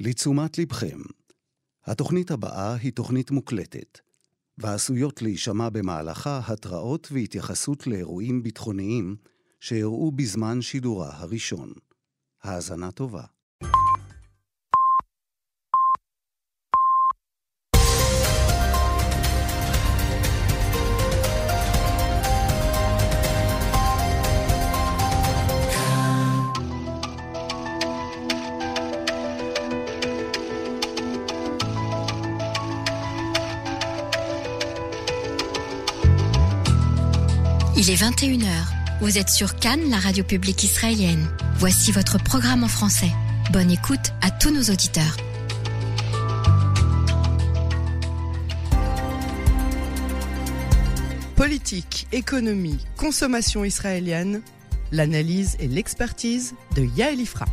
לתשומת לבכם, התוכנית הבאה היא תוכנית מוקלטת, ועשויות להישמע במהלכה התראות והתייחסות לאירועים ביטחוניים שאירעו בזמן שידורה הראשון. האזנה טובה. Il est 21h. Vous êtes sur Cannes, la radio publique israélienne. Voici votre programme en français. Bonne écoute à tous nos auditeurs. Politique, économie, consommation israélienne, l'analyse et l'expertise de Yael Ifra.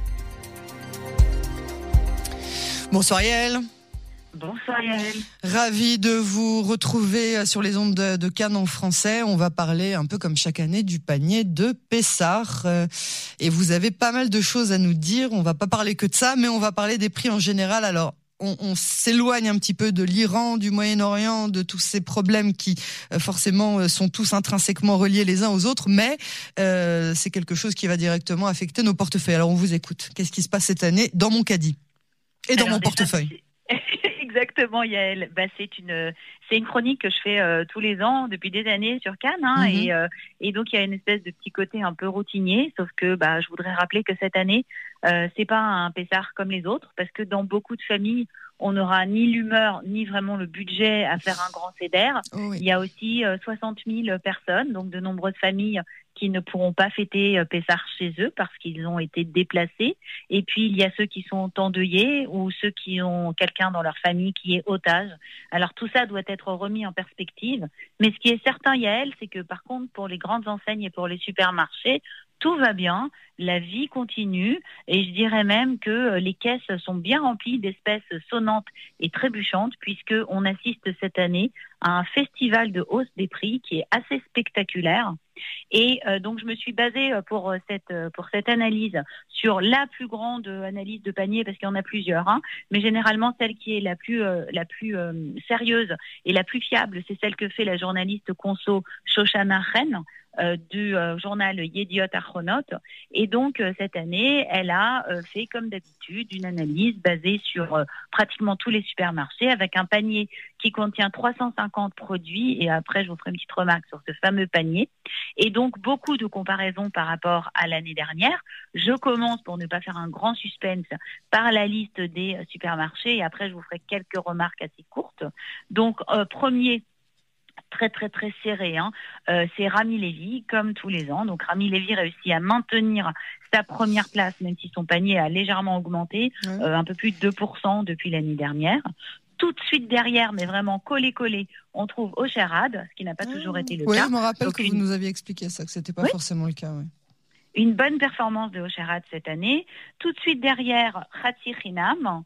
Bonsoir Yael. Bonsoir Yael. Ravi de vous retrouver sur les ondes de Cannes en français. On va parler un peu comme chaque année du panier de Pessah. Et vous avez pas mal de choses à nous dire. On va pas parler que de ça, mais on va parler des prix en général. Alors, on s'éloigne un petit peu de l'Iran, du Moyen-Orient, de tous ces problèmes qui forcément sont tous intrinsèquement reliés les uns aux autres, mais c'est quelque chose qui va directement affecter nos portefeuilles. Alors on vous écoute. Qu'est-ce qui se passe cette année dans mon caddie et dans mon portefeuille? Exactement Yael, c'est une chronique que je fais tous les ans depuis des années sur Cannes et donc il y a une espèce de petit côté un peu routinier, sauf que je voudrais rappeler que cette année c'est pas un Pessah comme les autres, parce que dans beaucoup de familles on n'aura ni l'humeur ni vraiment le budget à faire un grand seder. Oh oui. Il y a aussi 60 000 personnes, donc de nombreuses familles qui ne pourront pas fêter Pessah chez eux parce qu'ils ont été déplacés. Et puis, il y a ceux qui sont endeuillés ou ceux qui ont quelqu'un dans leur famille qui est otage. Alors, tout ça doit être remis en perspective. Mais ce qui est certain, Yael, c'est que par contre, pour les grandes enseignes et pour les supermarchés, tout va bien, la vie continue et je dirais même que les caisses sont bien remplies d'espèces sonnantes et trébuchantes puisqu'on assiste cette année à un festival de hausse des prix qui est assez spectaculaire. Et donc je me suis basée pour cette analyse sur la plus grande analyse de panier, parce qu'il y en a plusieurs, mais généralement celle qui est la plus sérieuse et la plus fiable, c'est celle que fait la journaliste conso Shoshana Chen du journal Yediot Ahronot. Et donc cette année, elle a fait comme d'habitude une analyse basée sur pratiquement tous les supermarchés avec un panier qui contient 350 produits, et après je vous ferai une petite remarque sur ce fameux panier. Et donc beaucoup de comparaisons par rapport à l'année dernière. Je commence, pour ne pas faire un grand suspense, par la liste des supermarchés et après je vous ferai quelques remarques assez courtes. Donc premier, très très très serré, c'est Rami Levy, comme tous les ans. Donc Rami Levy réussit à maintenir sa première place, même si son panier a légèrement augmenté, un peu plus de 2% depuis l'année dernière. Tout de suite derrière, mais vraiment collé, on trouve Osherad, ce qui n'a pas toujours été le cas. Oui, je me rappelle que vous nous aviez expliqué ça, que c'était pas forcément le cas. Oui. Une bonne performance de Osherad cette année. Tout de suite derrière, Khatsi Chinam.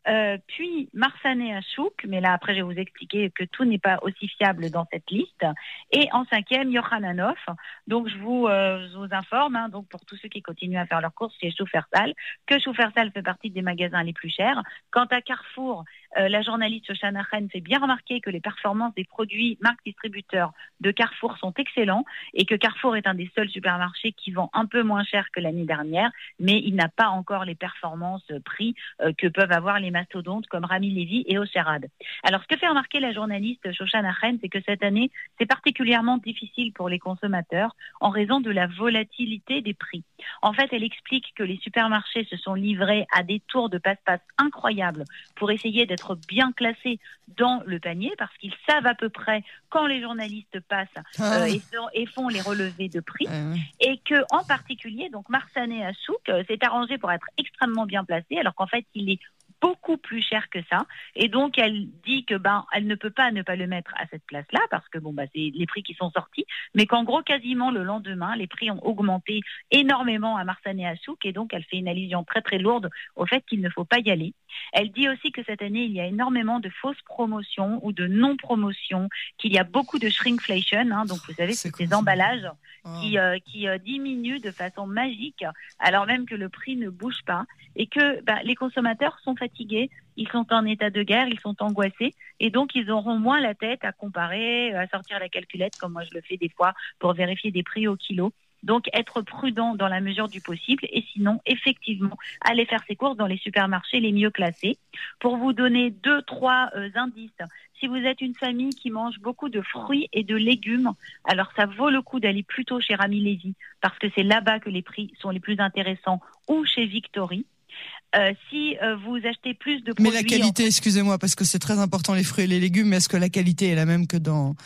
Puis Marsané Achouk, mais là après je vais vous expliquer que tout n'est pas aussi fiable dans cette liste. Et en cinquième, Yohananov. Donc je vous informe, donc pour tous ceux qui continuent à faire leurs courses chez Shufersal, que Shufersal fait partie des magasins les plus chers. Quant à Carrefour, la journaliste Shoshana Chen fait bien remarquer que les performances des produits marques distributeurs de Carrefour sont excellents et que Carrefour est un des seuls supermarchés qui vend un peu moins cher que l'année dernière, mais il n'a pas encore les performances prix que peuvent avoir les mastodontes comme Rami Levy et Osherad. Alors, ce que fait remarquer la journaliste Shoshana Chen, c'est que cette année, c'est particulièrement difficile pour les consommateurs en raison de la volatilité des prix. En fait, elle explique que les supermarchés se sont livrés à des tours de passe-passe incroyables pour essayer d'être bien classés dans le panier, parce qu'ils savent à peu près quand les journalistes passent et font les relevés de prix, et que en particulier, donc Marsané Achouk s'est arrangé pour être extrêmement bien placé, alors qu'en fait, il est beaucoup plus cher que ça, et donc elle dit que elle ne peut pas ne pas le mettre à cette place-là parce que c'est les prix qui sont sortis, mais qu'en gros quasiment le lendemain les prix ont augmenté énormément à Marsané Achouk, et donc elle fait une allusion très très lourde au fait qu'il ne faut pas y aller. Elle dit aussi que cette année il y a énormément de fausses promotions ou de non-promotions, qu'il y a beaucoup de shrinkflation, donc vous savez c'est ces emballages qui diminuent de façon magique alors même que le prix ne bouge pas, et que les consommateurs sont fatigués. fatigués, ils sont en état de guerre, ils sont angoissés, et donc ils auront moins la tête à comparer, à sortir la calculette, comme moi je le fais des fois, pour vérifier des prix au kilo. Donc, être prudent dans la mesure du possible et sinon, effectivement, aller faire ses courses dans les supermarchés les mieux classés. Pour vous donner 2-3 indices, si vous êtes une famille qui mange beaucoup de fruits et de légumes, alors ça vaut le coup d'aller plutôt chez Rami Lévy parce que c'est là-bas que les prix sont les plus intéressants ou chez Victory. Si vous achetez plus de produits... Mais la qualité, excusez-moi, parce que c'est très important les fruits et les légumes, mais est-ce que la qualité est la même que dans...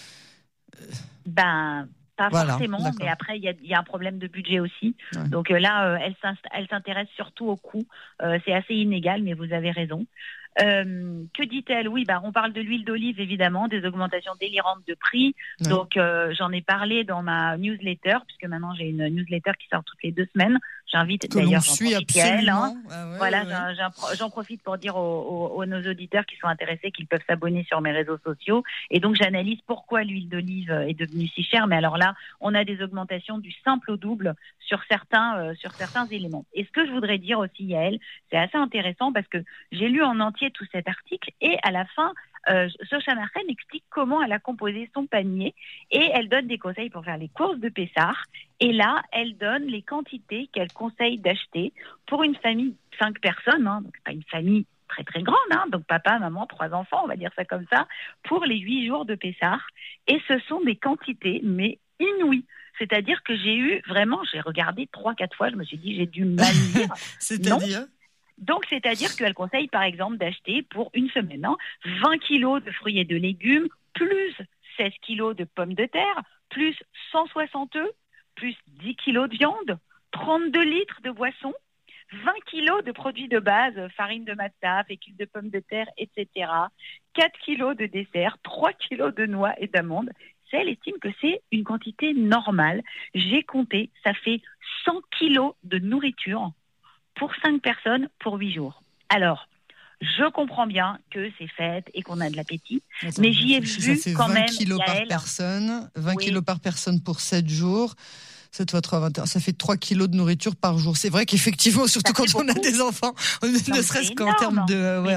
Pas forcément, d'accord. Mais après, il y a un problème de budget aussi. Ouais. Donc là, elle s'intéresse surtout au coût. C'est assez inégal, mais vous avez raison. Que dit-elle ? Oui, on parle de l'huile d'olive, évidemment, des augmentations délirantes de prix. Ouais. Donc, j'en ai parlé dans ma newsletter, puisque maintenant, j'ai une newsletter qui sort toutes les 2 semaines. J'invite que d'ailleurs... l'on suit absolument. J'en profite pour dire aux nos auditeurs qui sont intéressés qu'ils peuvent s'abonner sur mes réseaux sociaux. Et donc, j'analyse pourquoi l'huile d'olive est devenue si chère. Mais alors là, on a des augmentations du simple au double sur certains éléments. Et ce que je voudrais dire aussi, Yael, c'est assez intéressant parce que j'ai lu en entier tout cet article et à la fin, Socha Marchen explique comment elle a composé son panier et elle donne des conseils pour faire les courses de Pessah. Et là, elle donne les quantités qu'elle conseille d'acheter pour une famille de 5 personnes, donc c'est pas une famille très très grande, donc papa, maman, 3 enfants, on va dire ça comme ça, pour les 8 jours de Pessah. Et ce sont des quantités, mais inouïes. C'est-à-dire que j'ai regardé 3-4 fois, je me suis dit, j'ai du mal lire. C'est-à-dire ? Donc, c'est-à-dire qu'elle conseille, par exemple, d'acheter pour une semaine 20 kilos de fruits et de légumes, plus 16 kilos de pommes de terre, plus 160 œufs, plus 10 kilos de viande, 32 litres de boissons, 20 kilos de produits de base, farine de matza, fécule de pommes de terre, etc., 4 kilos de dessert, 3 kilos de noix et d'amandes. Elle estime que c'est une quantité normale. J'ai compté, ça fait 100 kilos de nourriture pour 5 personnes pour 8 jours. Alors, je comprends bien que c'est fête et qu'on a de l'appétit, mais j'y ai vu quand même... 20 kilos par personne, 20 kilos par personne pour 7 jours. 7 fois 3, 21, ça fait 3 kilos de nourriture par jour. C'est vrai qu'effectivement, surtout quand on a des enfants, ne serait-ce qu'en termes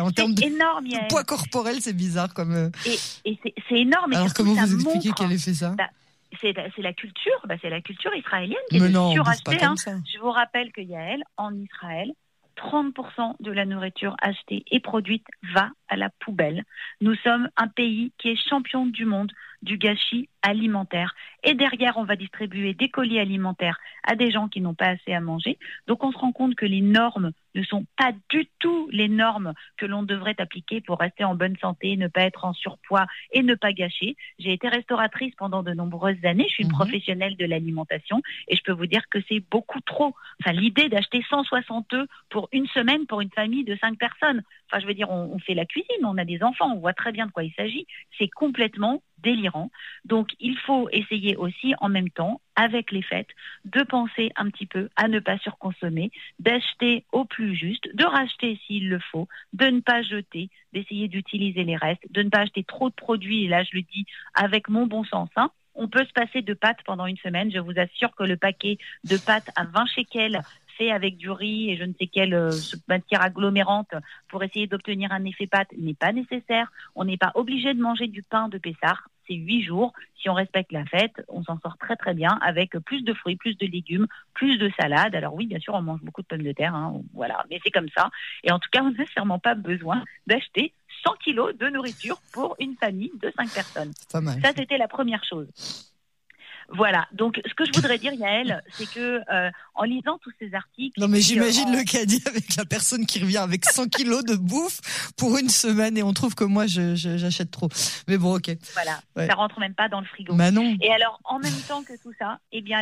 de poids corporel, c'est bizarre comme... Et c'est énorme. Alors comment vous expliquez qu'elle ait fait ça ? C'est la culture israélienne qui est de suracheter. Je vous rappelle que Yael, en Israël, 30% de la nourriture achetée et produite va à la poubelle. Nous sommes un pays qui est champion du monde du gâchis alimentaire. Et derrière, on va distribuer des colis alimentaires à des gens qui n'ont pas assez à manger. Donc, on se rend compte que les normes ne sont pas du tout les normes que l'on devrait appliquer pour rester en bonne santé, ne pas être en surpoids et ne pas gâcher. J'ai été restauratrice pendant de nombreuses années. Je suis une professionnelle de l'alimentation et je peux vous dire que c'est beaucoup trop. Enfin, l'idée d'acheter 160 œufs pour une semaine pour une famille de 5 personnes. Enfin, je veux dire, on fait la cuisine, on a des enfants, on voit très bien de quoi il s'agit. C'est complètement délirant. Donc, il faut essayer aussi, en même temps, avec les fêtes, de penser un petit peu à ne pas surconsommer, d'acheter au plus juste, de racheter s'il le faut, de ne pas jeter, d'essayer d'utiliser les restes, de ne pas acheter trop de produits, et là, je le dis avec mon bon sens, On peut se passer de pâtes pendant une semaine. Je vous assure que le paquet de pâtes à 20 shekels fait avec du riz et je ne sais quelle matière agglomérante pour essayer d'obtenir un effet pâte n'est pas nécessaire. On n'est pas obligé de manger du pain de Pessah. C'est 8 jours. Si on respecte la fête, on s'en sort très très bien avec plus de fruits, plus de légumes, plus de salades. Alors oui, bien sûr, on mange beaucoup de pommes de terre, voilà, mais c'est comme ça. Et en tout cas, on n'a sûrement pas besoin d'acheter 100 kilos de nourriture pour une famille de 5 personnes. C'est pas mal. Ça, c'était la première chose. Voilà, donc ce que je voudrais dire, Yael, c'est que en lisant tous ces articles... Non mais j'imagine le caddie avec la personne qui revient avec 100 kilos de bouffe pour une semaine et on trouve que moi j'achète trop. Mais bon, ok. Voilà, ça rentre même pas dans le frigo. Bah non. Et alors, en même temps que tout ça, eh bien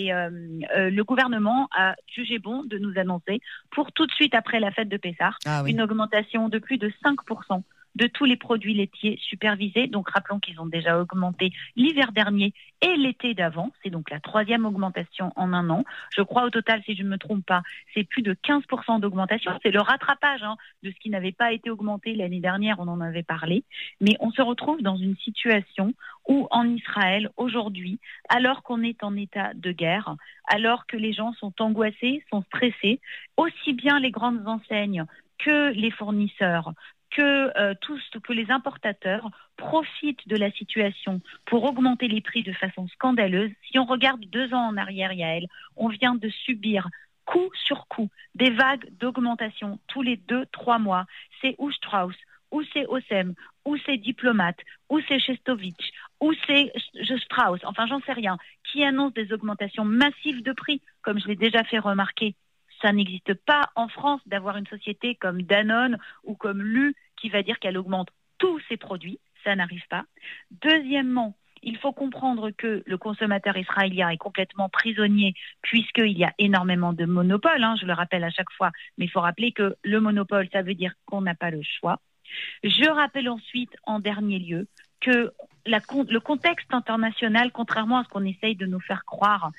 le gouvernement a jugé bon de nous annoncer, pour tout de suite après la fête de Pessah, une augmentation de plus de 5% de tous les produits laitiers supervisés. Donc, rappelons qu'ils ont déjà augmenté l'hiver dernier et l'été d'avant. C'est donc la 3e augmentation en un an. Je crois au total, si je ne me trompe pas, c'est plus de 15% d'augmentation. C'est le rattrapage de ce qui n'avait pas été augmenté l'année dernière. On en avait parlé. Mais on se retrouve dans une situation où en Israël, aujourd'hui, alors qu'on est en état de guerre, alors que les gens sont angoissés, sont stressés, aussi bien les grandes enseignes que les fournisseurs, que les importateurs profitent de la situation pour augmenter les prix de façon scandaleuse. Si on regarde 2 ans en arrière, Yael, on vient de subir coup sur coup des vagues d'augmentation tous les 2-3 mois. C'est ou Strauss, ou c'est Osem, ou c'est Diplomate, ou c'est Shestovich, ou c'est Strauss, enfin j'en sais rien, qui annonce des augmentations massives de prix, comme je l'ai déjà fait remarquer. Ça n'existe pas en France d'avoir une société comme Danone ou comme Lu qui va dire qu'elle augmente tous ses produits. Ça n'arrive pas. Deuxièmement, il faut comprendre que le consommateur israélien est complètement prisonnier puisqu'il y a énormément de monopoles. Je le rappelle à chaque fois, mais il faut rappeler que le monopole, ça veut dire qu'on n'a pas le choix. Je rappelle ensuite, en dernier lieu, que le contexte international, contrairement à ce qu'on essaye de nous faire croire,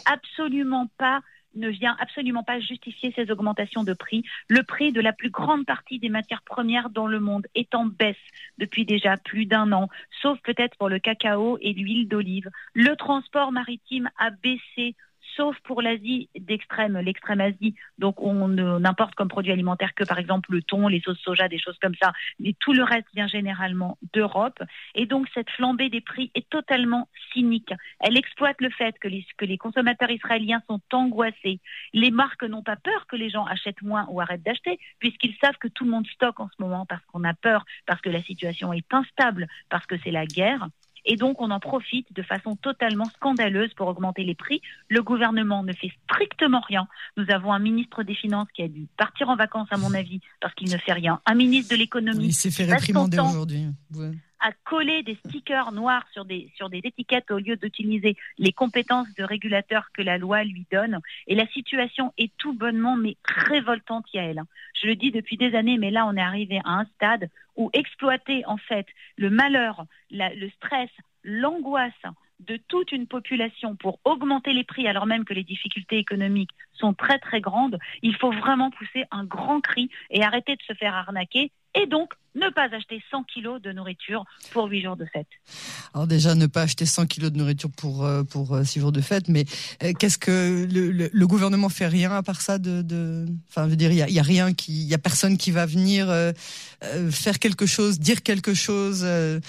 ne vient absolument pas justifier ces augmentations de prix. Le prix de la plus grande partie des matières premières dans le monde est en baisse depuis déjà plus d'1 an, sauf peut-être pour le cacao et l'huile d'olive. Le transport maritime a baissé, sauf pour l'Asie l'extrême Asie. Donc on n'importe comme produit alimentaire que par exemple le thon, les sauces soja, des choses comme ça. Mais tout le reste vient généralement d'Europe. Et donc cette flambée des prix est totalement cynique. Elle exploite le fait que les consommateurs israéliens sont angoissés. Les marques n'ont pas peur que les gens achètent moins ou arrêtent d'acheter, puisqu'ils savent que tout le monde stocke en ce moment parce qu'on a peur, parce que la situation est instable, parce que c'est la guerre. Et donc, on en profite de façon totalement scandaleuse pour augmenter les prix. Le gouvernement ne fait strictement rien. Nous avons un ministre des Finances qui a dû partir en vacances, à mon avis, parce qu'il ne fait rien. Un ministre de l'économie. Il s'est fait réprimander aujourd'hui. Ouais. À coller des stickers noirs sur des étiquettes au lieu d'utiliser les compétences de régulateur que la loi lui donne. Et la situation est tout bonnement, mais révoltante, Yael. Je le dis depuis des années, mais là, on est arrivé à un stade où exploiter, en fait, le malheur, le stress, l'angoisse de toute une population pour augmenter les prix alors même que les difficultés économiques sont très très grandes, il faut vraiment pousser un grand cri et arrêter de se faire arnaquer et donc ne pas acheter 100 kilos de nourriture pour 8 jours de fête. Alors déjà, ne pas acheter 100 kilos de nourriture pour 6 jours de fête, mais qu'est-ce que le gouvernement fait rien à part ça Enfin, je veux dire, il y a personne qui va venir faire quelque chose, dire quelque chose.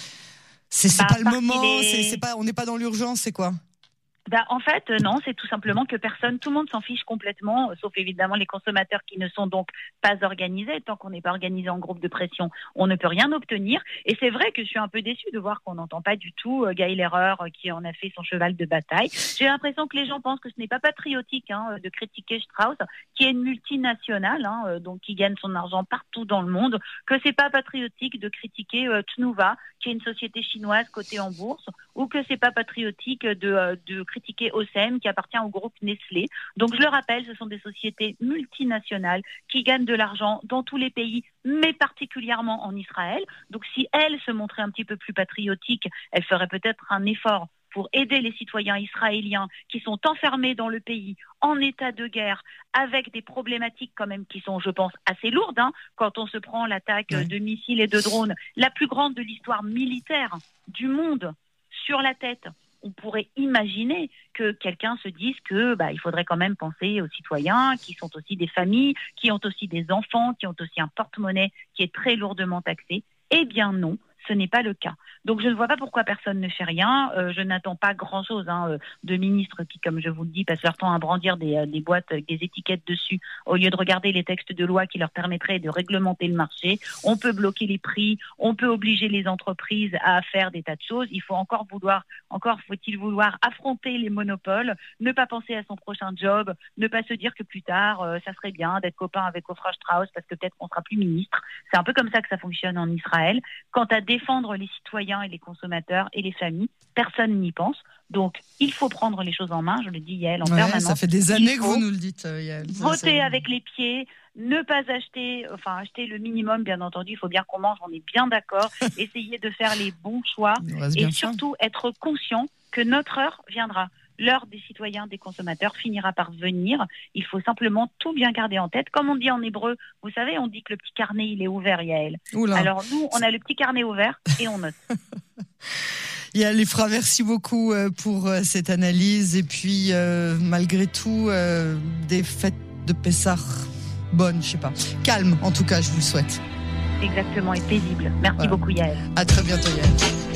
C'est pas le moment. On n'est pas dans l'urgence. C'est quoi? En fait, non, c'est tout simplement que tout le monde s'en fiche complètement, sauf évidemment les consommateurs qui ne sont donc pas organisés. Tant qu'on n'est pas organisé en groupe de pression, on ne peut rien obtenir. Et c'est vrai que je suis un peu déçue de voir qu'on n'entend pas du tout Gaël Erreur qui en a fait son cheval de bataille. J'ai l'impression que les gens pensent que ce n'est pas patriotique de critiquer Strauss, qui est une multinationale, donc qui gagne son argent partout dans le monde, que c'est pas patriotique de critiquer Tnuva, qui est une société chinoise cotée en bourse, ou que c'est pas patriotique de critiquer Osem, qui appartient au groupe Nestlé. Donc je le rappelle, ce sont des sociétés multinationales qui gagnent de l'argent dans tous les pays, mais particulièrement en Israël. Donc si elles se montraient un petit peu plus patriotiques, elles feraient peut-être un effort pour aider les citoyens israéliens qui sont enfermés dans le pays, en état de guerre, avec des problématiques quand même qui sont, je pense, assez lourdes, quand on se prend l'attaque de missiles et de drones, la plus grande de l'histoire militaire du monde, sur la tête. On pourrait imaginer que quelqu'un se dise que il faudrait quand même penser aux citoyens qui sont aussi des familles, qui ont aussi des enfants, qui ont aussi un porte-monnaie qui est très lourdement taxé. Eh bien non, ce n'est pas le cas. Donc je ne vois pas pourquoi personne ne fait rien. Je n'attends pas grand-chose de ministres qui, comme je vous le dis, passent leur temps à brandir des boîtes avec des étiquettes dessus au lieu de regarder les textes de loi qui leur permettraient de réglementer le marché. On peut bloquer les prix, on peut obliger les entreprises à faire des tas de choses. Il faut encore faut-il vouloir affronter les monopoles, ne pas penser à son prochain job, ne pas se dire que plus tard, ça serait bien d'être copain avec Ofra Strauss parce que peut-être qu'on sera plus ministre. C'est un peu comme ça que ça fonctionne en Israël. Quant à défendre les citoyens et les consommateurs et les familles, personne n'y pense. Donc, il faut prendre les choses en main, je le dis Yael en permanence. Ça fait des années que vous nous le dites, Yael. Voter avec les pieds, ne pas acheter le minimum, bien entendu, il faut bien qu'on mange, on est bien d'accord. Essayer de faire les bons choix et surtout être conscient que notre heure viendra. L'heure des citoyens, des consommateurs finira par venir. Il faut simplement tout bien garder en tête. Comme on dit en hébreu, vous savez, on dit que le petit carnet, il est ouvert, Yael. Oula. Alors nous, on a le petit carnet ouvert et on note. Yael Ifra, merci beaucoup pour cette analyse. Et puis, malgré tout, des fêtes de Pessah bonne, je sais pas. Calme, en tout cas, je vous le souhaite. Exactement, et paisible. Merci beaucoup, Yael. À très bientôt, Yael.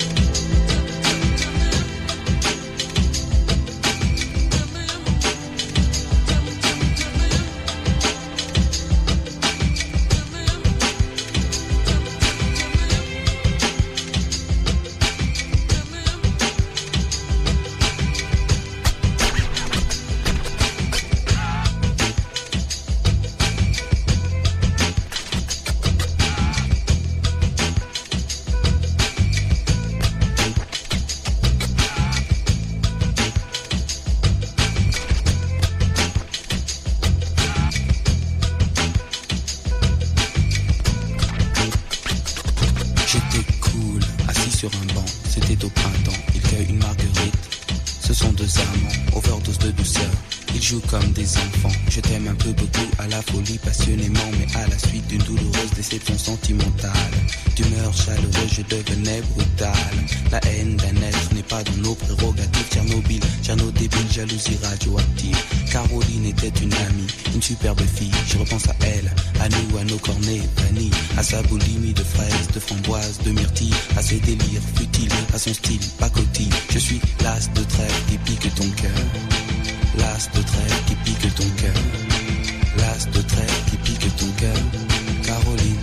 sur un banc, c'était au printemps, il cueille une marguerite. Ce sont deux amants, overdose de douceur. Ils jouent comme des enfants. Je t'aime un peu beaucoup, à la folie passionnément, mais à la suite d'une douloureuse déception sentimentale. D'humeur chaleureuse, je devenais brutal. La haine d'un être n'est pas dans nos prérogatives. Tchernobyl, Tcherno débile, jalousie radioactive. Caroline était une amie, une superbe fille. Je repense à elle, à nous, à nos cornets vanille, à sa boulimie de fraises, de framboises, de myrtilles, à ses délires futiles, à son style pacotille. Je suis l'as de trêve qui pique ton cœur. L'as de trêve qui pique ton cœur. L'as de trêve qui pique ton cœur. Caroline.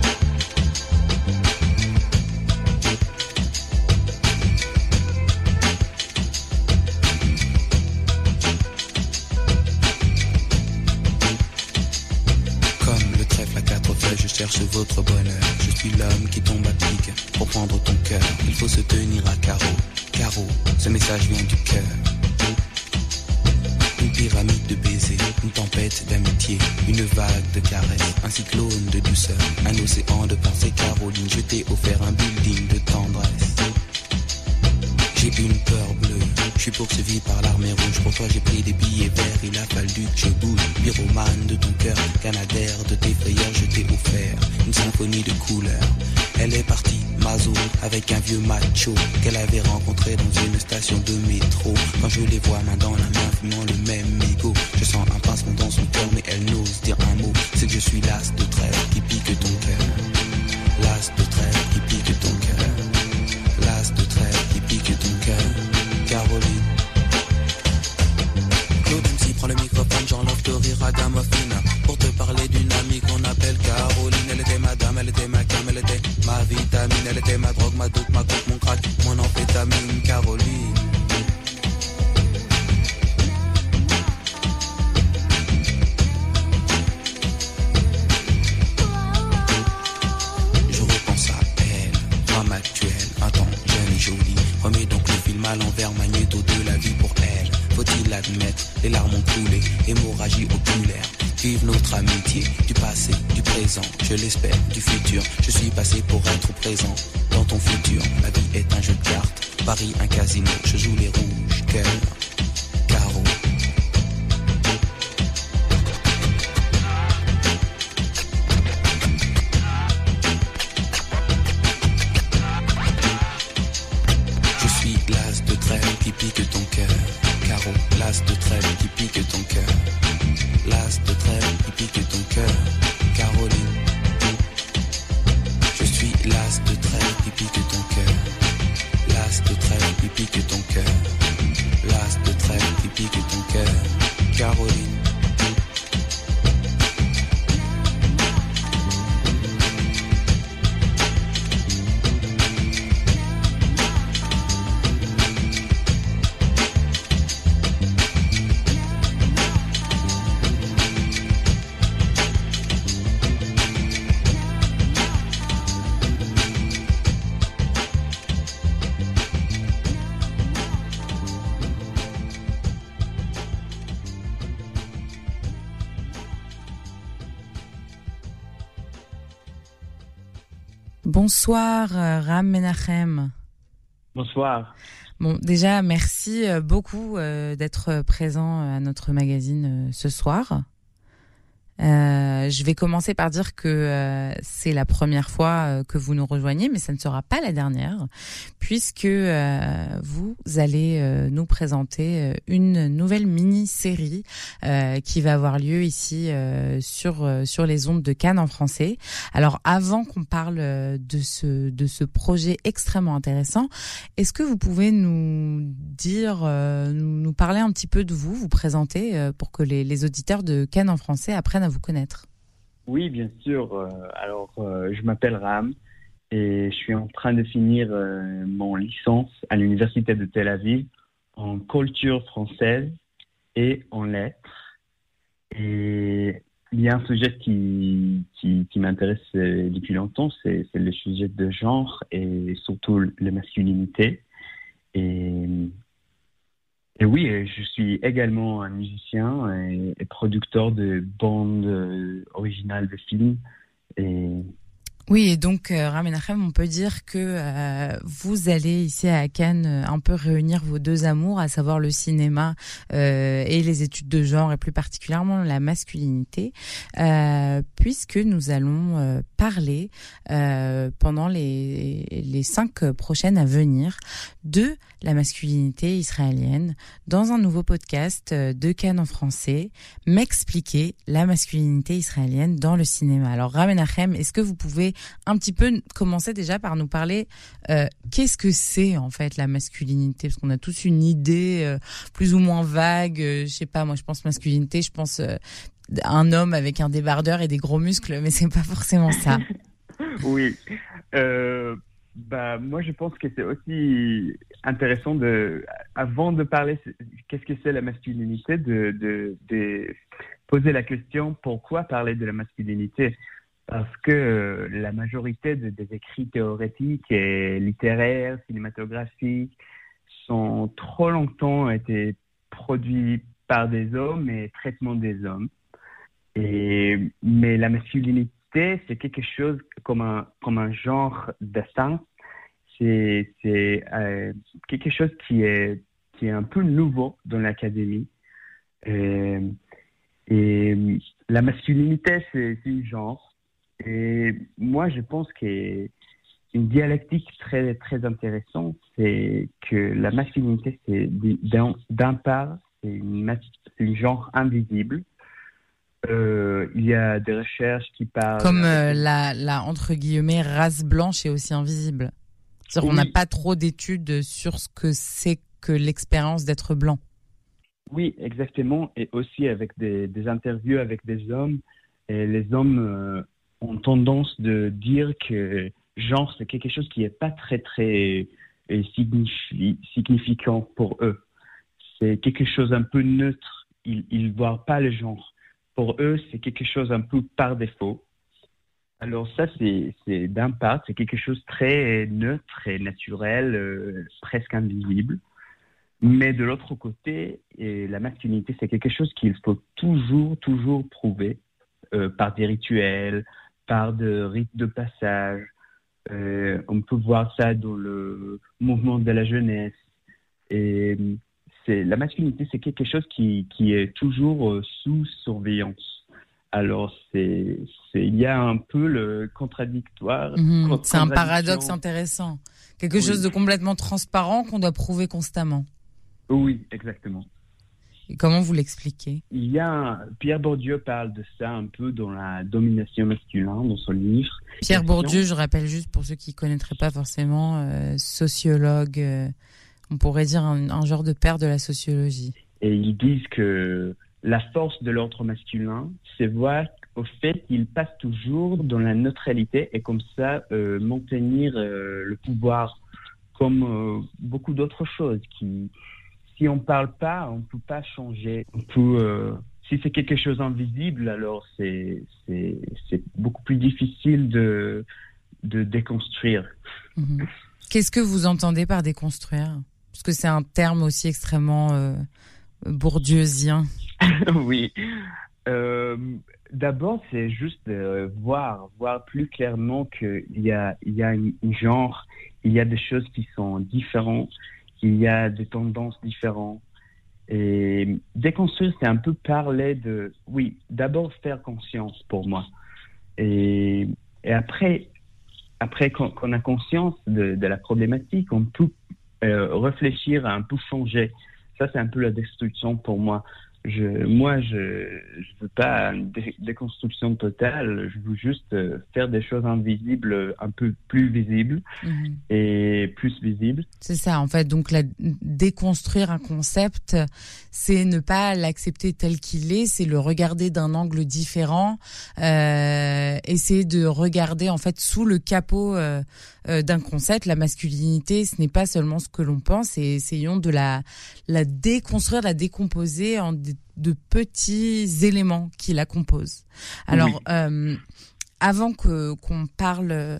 Comme le trèfle à quatre feuilles, je cherche votre bonheur. Je suis l'homme qui tombe à pic pour prendre ton cœur. Il faut se tenir à carreau. Carreau, ce message vient du cœur. Une pyramide de baisers, une tempête d'amitié, une vague de caresses, un cyclone de douceur, un océan de pensées. Caroline, je t'ai offert un building de tendresse. J'ai une peur bleue, je suis poursuivi par l'armée rouge. Pour toi j'ai pris des billets verts, il a fallu que je bouge. Pyromane de ton cœur, canadaire de tes frayeurs, je t'ai offert une symphonie de couleurs. Elle est partie, Mazo, avec un vieux macho qu'elle avait rencontré dans une station de métro. Quand je les vois main dans la main, fumant le même mégot, je sens un pincement dans son cœur, mais elle n'ose dire un mot. C'est que je suis l'as de trêve qui pique ton cœur. L'as de trêve qui pique ton cœur. L'as de trêve qui pique ton cœur. Caroline. Claude MC prend le microphone, j'enlève de rire à Gamofina pour te parler d'une amie qu'on appelle Caroline. Elle était ma dame, elle était ma cam, elle était ma vitamine, elle était ma drogue, ma dope, ma coke, mon crack, mon amphétamine. Caroline. Je repense à elle, femme actuelle, un temps jeune et jolie. Remets donc le film à l'envers, magnéto de la vie pour elle. Faut-il l'admettre, les larmes ont coulé, hémorragie oculaire. Vive notre amitié, du passé, du présent, je l'espère, du futur. Je suis passé pour être présent dans ton futur. La vie est un jeu de cartes, Paris un casino. Je joue les rouges, cœur, carreau. Je suis l'as de trêve qui pique ton cœur. Carreau, l'as de trêve qui pique ton cœur. L'as de trêve qui pique ton cœur. Caroline. Je suis l'as de trêve qui pique ton cœur. L'as de trêve qui pique ton cœur. L'as de trêve qui pique ton cœur. Caroline. Bonsoir Ram Menachem. Bonsoir. Bon, déjà merci beaucoup d'être présent à notre magazine ce soir. Je vais commencer par dire que c'est la première fois que vous nous rejoignez, mais ça ne sera pas la dernière, puisque vous allez nous présenter une nouvelle mini-série qui va avoir lieu ici sur les ondes de Cannes en français. Alors, avant qu'on parle de ce projet extrêmement intéressant, est-ce que vous pouvez nous dire, nous parler un petit peu de vous, vous présenter pour que les auditeurs de Cannes en français apprennent à vous connaître? Oui, bien sûr. Je m'appelle Ram et je suis en train de finir mon licence à l'Université de Tel Aviv en culture française et en lettres. Et il y a un sujet qui m'intéresse depuis longtemps, c'est le sujet de genre et surtout la masculinité. Et oui, je suis également un musicien et producteur de bandes originales de films. Oui, et donc Ram Menachem, on peut dire que vous allez ici à Cannes un peu réunir vos deux amours, à savoir le cinéma et les études de genre, et plus particulièrement la masculinité, puisque nous allons parler pendant les 5 prochaines à venir de la masculinité israélienne dans un nouveau podcast de Cannes en français, m'expliquer la masculinité israélienne dans le cinéma. Alors Ram Menachem, est-ce que vous pouvez un petit peu commencer déjà par nous parler qu'est-ce que c'est en fait la masculinité, parce qu'on a tous une idée plus ou moins vague, je sais pas, moi je pense masculinité, je pense un homme avec un débardeur et des gros muscles, mais c'est pas forcément ça. Oui, moi je pense que c'est aussi intéressant avant de parler qu'est-ce que c'est la masculinité, de poser la question pourquoi parler de la masculinité. Parce que la majorité des écrits théoriques et littéraires, cinématographiques, sont trop longtemps été produits par des hommes et traitement des hommes. Mais la masculinité, c'est quelque chose comme un genre d'instinct. C'est quelque chose qui est un peu nouveau dans l'académie. Et la masculinité, c'est un genre. Et moi, je pense qu'une dialectique très, très intéressante, c'est que la masculinité, c'est d'un part, c'est un genre invisible. Il y a des recherches qui parlent... Comme la entre guillemets, race blanche est aussi invisible. C'est-à-dire qu'on n'a pas trop d'études sur ce que c'est que l'expérience d'être blanc. Oui, exactement. Et aussi avec des interviews avec des hommes. Et les hommes... ont tendance de dire que genre, c'est quelque chose qui n'est pas très, très significant pour eux. C'est quelque chose un peu neutre. Ils ne voient pas le genre. Pour eux, c'est quelque chose un peu par défaut. Alors ça, c'est d'un part, c'est quelque chose de très neutre et naturel, presque invisible. Mais de l'autre côté, la masculinité, c'est quelque chose qu'il faut toujours prouver par des rituels, par des rites de passage. On peut voir ça dans le mouvement de la jeunesse. Et la masculinité, c'est quelque chose qui est toujours sous surveillance. Alors, il y a un peu le contradictoire. C'est un paradoxe intéressant. Quelque chose de complètement transparent qu'on doit prouver constamment. Oui, exactement. Et comment vous l'expliquez ? Pierre Bourdieu parle de ça un peu dans la domination masculine, dans son livre. Pierre Bourdieu, je rappelle juste pour ceux qui ne connaîtraient pas forcément, sociologue, on pourrait dire un genre de père de la sociologie. Et ils disent que la force de l'ordre masculin, c'est voir au fait qu'il passe toujours dans la neutralité et comme ça maintenir le pouvoir, comme beaucoup d'autres choses qui... Si on ne parle pas, on ne peut pas changer. Si c'est quelque chose d'invisible, alors c'est beaucoup plus difficile de déconstruire. Mmh. Qu'est-ce que vous entendez par déconstruire ? Parce que c'est un terme aussi extrêmement bourdieusien. Oui. D'abord, c'est juste voir plus clairement qu'il y a un genre, il y a des choses qui sont différentes. Il y a des tendances différentes Et déconstruire, c'est un peu parler d'abord faire conscience pour moi. Et après qu'on a conscience de la problématique, on peut réfléchir à un peu changer. Ça, c'est un peu la destruction pour moi. Je veux pas une déconstruction totale. Je veux juste faire des choses invisibles un peu plus visibles et plus visibles. C'est ça, en fait. Donc, déconstruire un concept, c'est ne pas l'accepter tel qu'il est, c'est le regarder d'un angle différent, essayer de regarder, en fait, sous le capot d'un concept. La masculinité, ce n'est pas seulement ce que l'on pense, et essayons de la déconstruire, de la décomposer en de petits éléments qui la composent. Alors, avant qu'on parle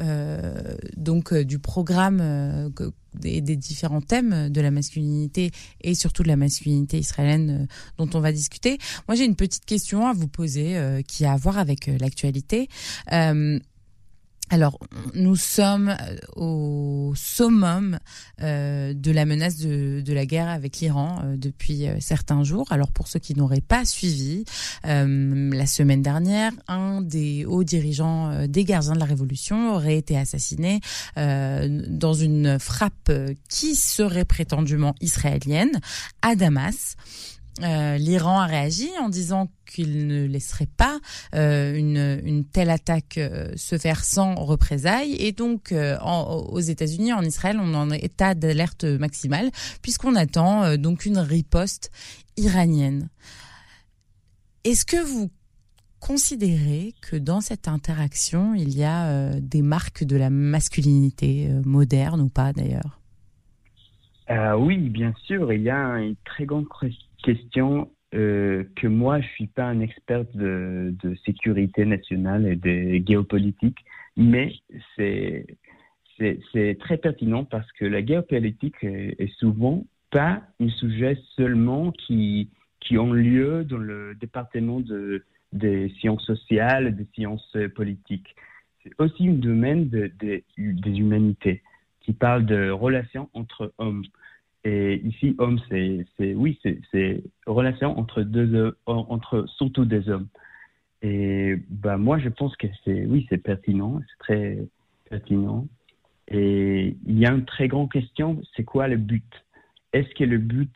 donc du programme des différents thèmes de la masculinité et surtout de la masculinité israélienne dont on va discuter, moi j'ai une petite question à vous poser qui a à voir avec l'actualité. Alors, nous sommes au summum de la menace de la guerre avec l'Iran depuis certains jours. Alors, pour ceux qui n'auraient pas suivi, la semaine dernière, un des hauts dirigeants des gardiens de la Révolution aurait été assassiné dans une frappe qui serait prétendument israélienne à Damas. L'Iran a réagi en disant qu'il ne laisserait pas une telle attaque se faire sans représailles, et donc aux États-Unis, en Israël, on est en état d'alerte maximale puisqu'on attend donc une riposte iranienne. Est-ce que vous considérez que dans cette interaction, il y a des marques de la masculinité moderne ou pas d'ailleurs? Oui, bien sûr, il y a une très grande question que moi, je suis pas un expert de sécurité nationale et de géopolitique, mais c'est très pertinent parce que la géopolitique est souvent pas un sujet seulement qui ont lieu dans le département des sciences sociales, des sciences politiques. C'est aussi un domaine des humanités qui parle de relations entre hommes. Et ici, homme, c'est relation entre surtout des hommes. Et moi, je pense que c'est pertinent, c'est très pertinent. Et il y a une très grande question, c'est quoi le but? Est-ce que le but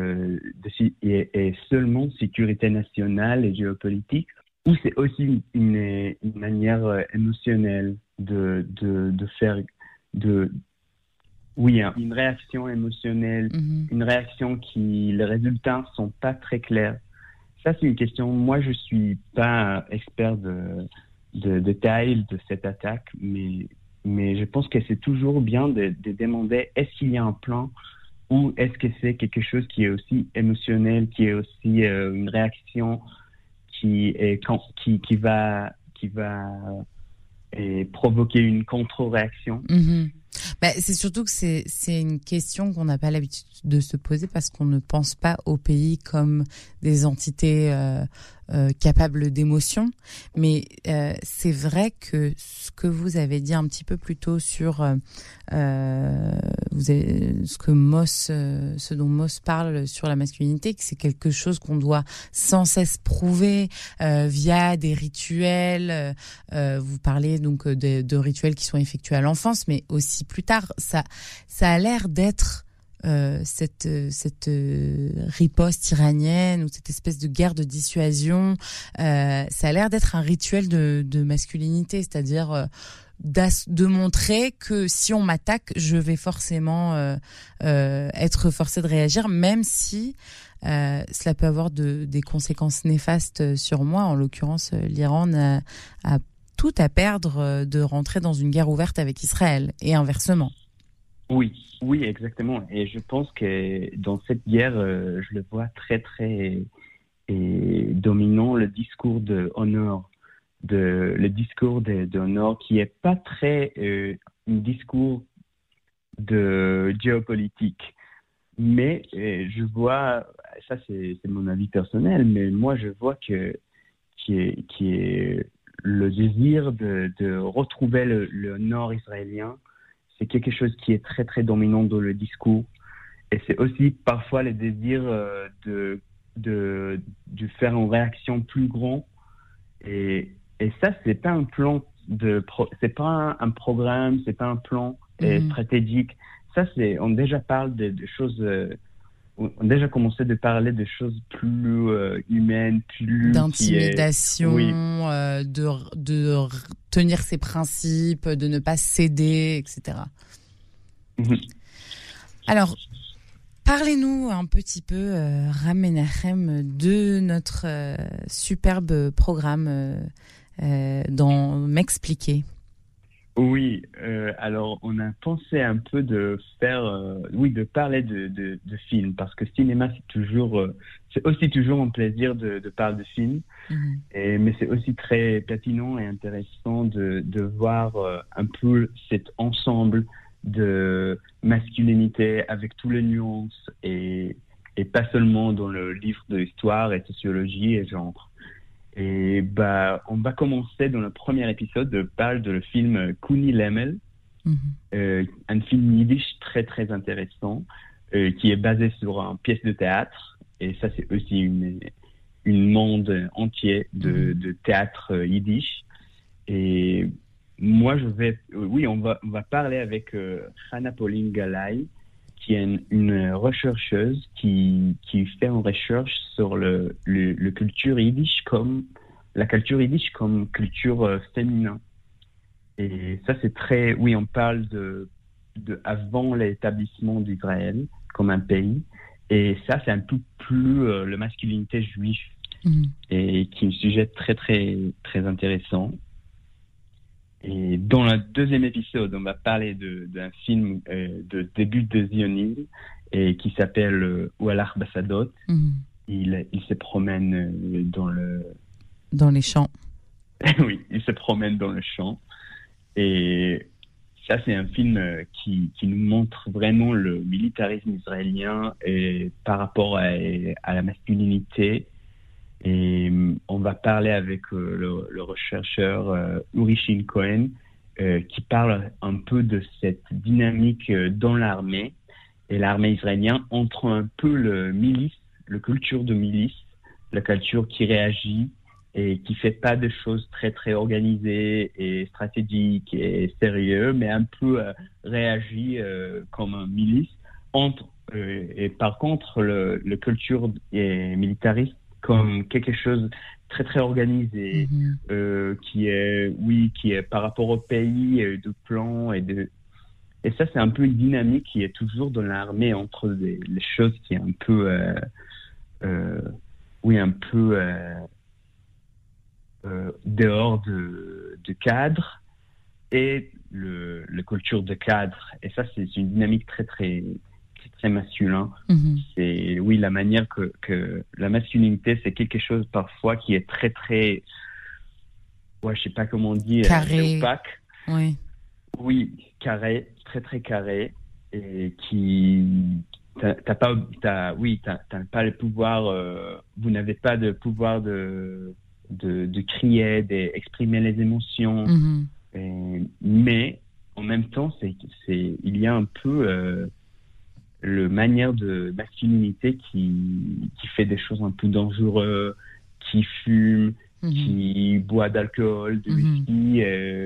est seulement sécurité nationale et géopolitique, ou c'est aussi une manière émotionnelle de faire une réaction émotionnelle, une réaction les résultats sont pas très clairs. Ça, c'est une question. Moi, je suis pas expert de détails de cette attaque, mais je pense que c'est toujours bien de demander est-ce qu'il y a un plan, ou est-ce que c'est quelque chose qui est aussi émotionnel, qui est aussi une réaction qui va provoquer une contre-réaction. C'est surtout que c'est une question qu'on n'a pas l'habitude de se poser parce qu'on ne pense pas aux pays comme des entités capables d'émotion. Mais c'est vrai que ce que vous avez dit un petit peu plus tôt sur ce dont Moss parle sur la masculinité, que c'est quelque chose qu'on doit sans cesse prouver via des rituels. Vous parlez donc de rituels qui sont effectués à l'enfance, mais aussi plus tard. Ça a l'air d'être cette riposte iranienne ou cette espèce de guerre de dissuasion, ça a l'air d'être un rituel de masculinité, c'est-à-dire de montrer que si on m'attaque, je vais forcément être forcé de réagir, même si cela peut avoir des conséquences néfastes sur moi. En l'occurrence, l'Iran a tout à perdre de rentrer dans une guerre ouverte avec Israël, et inversement. Oui, exactement. Et je pense que dans cette guerre, je le vois très, très dominant, le discours d'honneur, le discours d'honneur qui est pas très un discours de géopolitique. Mais je vois, ça c'est mon avis personnel, mais moi je vois qui est le désir de retrouver le nord israélien. C'est quelque chose qui est très, très dominant dans le discours. Et c'est aussi parfois le désir de faire une réaction plus grande. Et ça, c'est pas un plan c'est pas un programme, c'est pas un plan stratégique. Ça, on déjà parle de choses, on a déjà commencé de parler de choses plus humaines, plus d'intimidation, de tenir ses principes, de ne pas céder, etc. Alors, parlez-nous un petit peu, Ram Menachem, de notre superbe programme dans M'expliquer. Oui, alors on a pensé un peu de faire, de parler de films, parce que cinéma c'est aussi toujours un plaisir de parler de films, mais c'est aussi très pertinent et intéressant de voir un peu cet ensemble de masculinité avec tous les nuances et pas seulement dans le livre de histoire et sociologie et genre. Et on va commencer dans le premier épisode de parler de le film Kuni Lemel, un film yiddish très très intéressant qui est basé sur une pièce de théâtre. Et ça, c'est aussi une monde entier de théâtre yiddish. Et moi, on va parler avec Hannah Pauline Galay, qui est une rechercheuse qui fait une recherche sur le culture yiddish la culture yiddish comme culture féminin. Et ça, c'est on parle de avant l'établissement d'Israël comme un pays. Et ça, c'est un peu plus la masculinité juive, et qui est un sujet très, très, très intéressant. Et dans le deuxième épisode, on va parler d'un film de début de zionisme et qui s'appelle Oualach Bassadot. Il se promène dans les champs. Oui, il se promène dans le champ. Et ça, c'est un film qui nous montre vraiment le militarisme israélien et par rapport à la masculinité. Et on va parler avec le rechercheur Uri Shin Cohen, qui parle un peu de cette dynamique dans l'armée et l'armée israélienne entre un peu le culture de milice, la culture qui réagit et qui fait pas de choses très très organisées et stratégiques et sérieux, mais un peu réagit comme un milice et par contre le culture militariste comme quelque chose très très organisé, qui est par rapport au pays, de plans et ça, c'est un peu une dynamique qui est toujours dans l'armée entre les choses qui est un peu dehors de cadre et le culture de cadre. Et ça, c'est une dynamique très très très masculin. C'est la manière que la masculinité, c'est quelque chose parfois qui est très très, je sais pas comment on dit, carré, opaque. Oui, carré, très très carré, et qui t'as pas le pouvoir. Vous n'avez pas de pouvoir de crier, d'exprimer les émotions. Mais en même temps, il y a un peu le manière de masculinité qui fait des choses un peu dangereuses, qui fume, qui boit d'alcool, de whisky,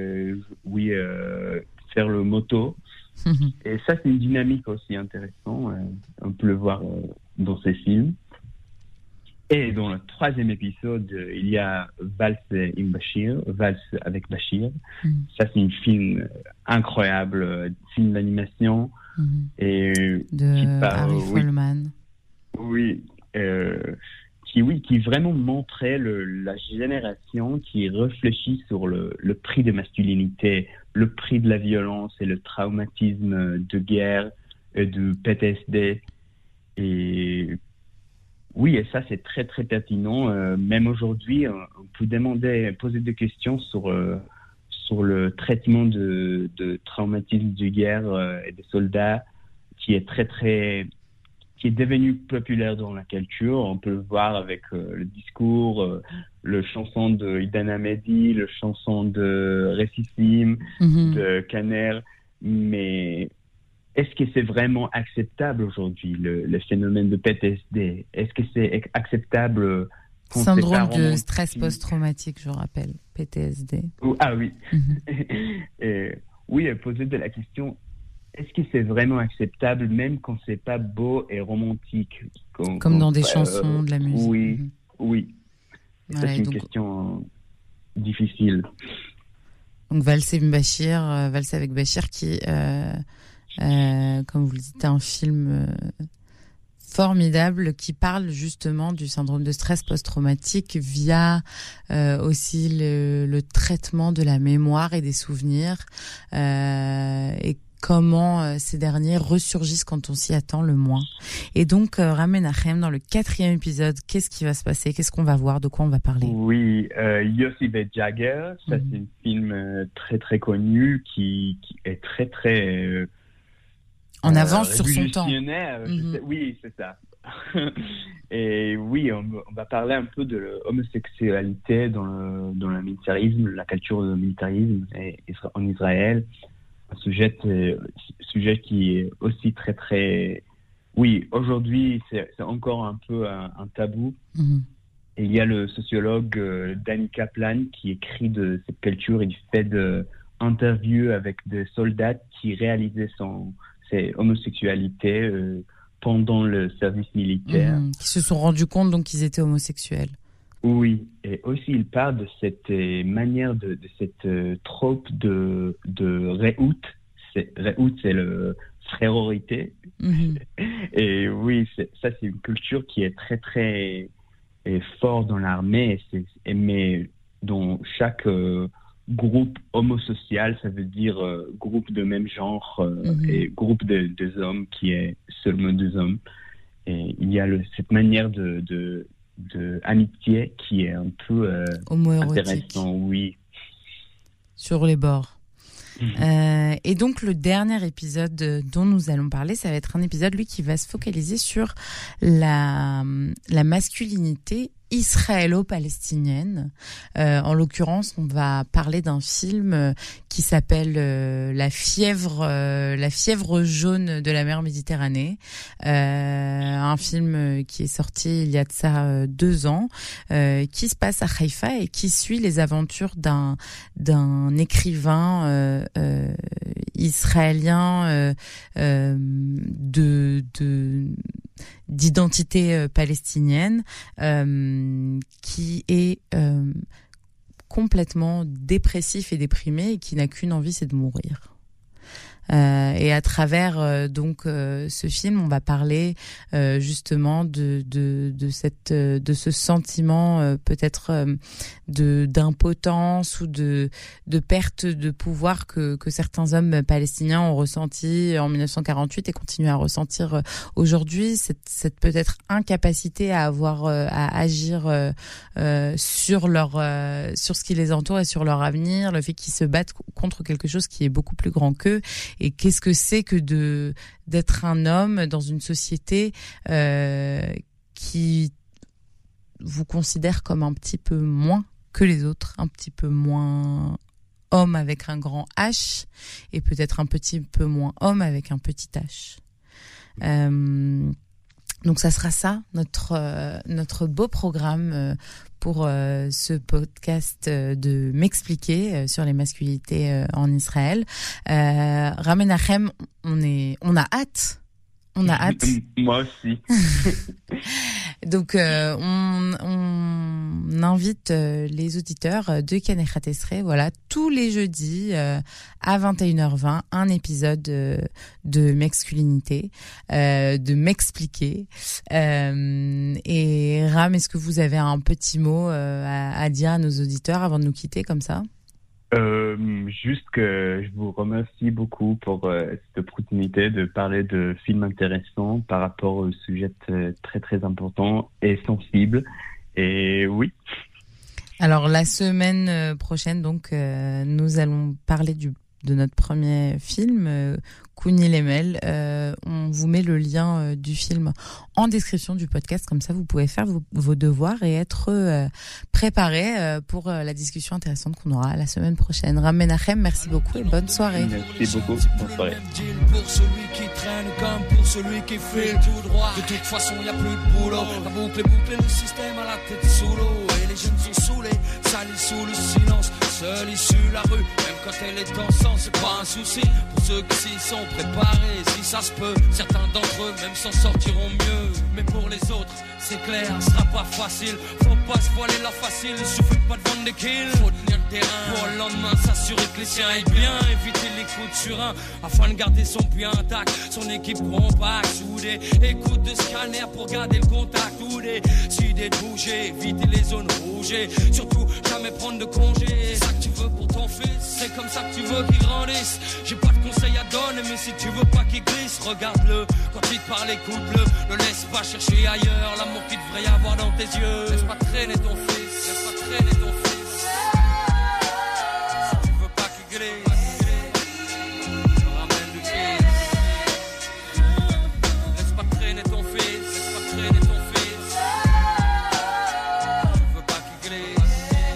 faire le moto. Et ça, c'est une dynamique aussi intéressante. On peut le voir dans ces films. Et dans le troisième épisode, il y a Valse avec Bachir. Ça, c'est un film incroyable, film d'animation. Et de Harry Folman. Oui, qui vraiment montrait la génération qui réfléchit sur le prix de masculinité, le prix de la violence et le traumatisme de guerre et de PTSD. Et ça, c'est très, très pertinent. Même aujourd'hui, on peut poser des questions sur le traitement de traumatisme de guerre et des soldats, qui est qui est devenu populaire dans la culture. On peut le voir avec le discours, le chanson de Idan Hamedi, le chanson de Récissime, de Caner. Mais est-ce que c'est vraiment acceptable aujourd'hui, le phénomène de PTSD? Est-ce que c'est acceptable quand syndrome de stress post-traumatique, je rappelle, PTSD. Ah oui. Oui, poser de la question, est-ce que c'est vraiment acceptable même quand c'est pas beau et romantique? Comme dans des chansons, de la musique. Oui, oui. Voilà, ça, c'est une question difficile. Donc, Valser avec Bachir, qui, comme vous le dites, est un film formidable qui parle justement du syndrome de stress post-traumatique via aussi le traitement de la mémoire et des souvenirs et comment ces derniers ressurgissent quand on s'y attend le moins. Et donc, Ram Menachem, dans le 4e épisode, qu'est-ce qui va se passer? Qu'est-ce qu'on va voir? De quoi on va parler? Oui, Yossi ve Jagger, ça c'est un film très très connu qui est très très en avance sur son temps. Oui, c'est ça. Et oui, on va parler un peu de l'homosexualité dans le militarisme, la culture du militarisme en Israël. Un sujet qui est aussi très très... Oui, aujourd'hui, c'est encore un peu un tabou. Et il y a le sociologue Danny Kaplan qui écrit de cette culture et du fait d'interviews avec des soldats qui réalisaient ses homosexualités pendant le service militaire. Qui se sont rendus compte donc qu'ils étaient homosexuels. Oui, et aussi il parle de cette manière, de cette trope de Rehout. Rehout, c'est le frérorité. Et oui, ça c'est une culture qui est très très forte dans l'armée, mais dans chaque groupe homosocial, ça veut dire groupe de même genre et groupe des hommes qui est seulement deux hommes. Et il y a cette manière de amitié qui est un peu intéressant, oui. Sur les bords. Et donc le dernier épisode dont nous allons parler, ça va être un épisode qui va se focaliser sur la masculinité israélo-palestinienne. En l'occurrence, on va parler d'un film qui s'appelle La fièvre jaune de la mer Méditerranée. Un film qui est sorti il y a de ça 2 ans, qui se passe à Haïfa et qui suit les aventures d'un écrivain israélien d'identité palestinienne qui est complètement dépressif et déprimé et qui n'a qu'une envie, c'est de mourir. Et à travers ce film, on va parler justement de ce sentiment peut-être d'impotence ou de perte de pouvoir que certains hommes palestiniens ont ressenti en 1948 et continuent à ressentir aujourd'hui, cette peut-être incapacité à agir sur ce qui les entoure et sur leur avenir, le fait qu'ils se battent contre quelque chose qui est beaucoup plus grand qu'eux. Et qu'est-ce que c'est que d'être un homme dans une société qui vous considère comme un petit peu moins que les autres, un petit peu moins homme avec un grand H et peut-être un petit peu moins homme avec un petit H. Donc ça sera ça, notre beau programme pour ce podcast de M'expliquer sur les masculinités en Israël. Ram Menachem, on a hâte. On a hâte. Moi aussi. Donc, on invite les auditeurs de Kan Echat Esrei, voilà, tous les jeudis à 21h20, un épisode de masculinité, de m'expliquer. Et Ram, est-ce que vous avez un petit mot à dire à nos auditeurs avant de nous quitter comme ça? Juste que je vous remercie beaucoup pour cette opportunité de parler de films intéressants par rapport au sujet très très important et sensible. Et oui. Alors la semaine prochaine, donc, nous allons parler du de notre premier film, Kouni Lemel. On vous met le lien du film en description du podcast, comme ça vous pouvez faire vos devoirs et être préparés pour la discussion intéressante qu'on aura la semaine prochaine. Ram Menachem, merci beaucoup et bonne soirée. Merci beaucoup, bonne soirée. Pour celui qui traîne comme pour celui qui file tout droit. De toute façon y a plus de boulot. La boucle est bouclée, le système à la tête sous l'eau. Et les jeunes sont saoulés, salis sous le silence. Seule issue la rue, même quand elle est en sang, c'est pas un souci. Pour ceux qui s'y sont préparés, si ça se peut, certains d'entre eux même s'en sortiront mieux. Mais pour les autres, c'est clair, ce sera pas facile. Faut pas se voiler la facile, il suffit pas de vendre des kills. Faut tenir le terrain, pour le lendemain s'assurer que les siens aillent bien. Éviter les coups de surin, afin de garder son pied intact. Son équipe compacte, soudée, écoute de scanner pour garder le contact. Ou décider de bouger, éviter les zones rouges. Surtout, jamais prendre de congé. C'est ça que tu veux pour ton fils, c'est comme ça que tu veux qu'il grandisse. J'ai pas de conseils à donner, mais si tu veux pas qu'il glisse, regarde-le. Quand il te parle, écoute-le. Ne laisse pas chercher ailleurs l'amour qu'il devrait y avoir dans tes yeux. Laisse pas traîner ton fils, laisse pas traîner ton fils. Si tu veux pas qu'il glisse, ramène du fils. Laisse pas traîner ton fils, laisse pas traîner ton fils. Si tu veux pas qu'il glisse.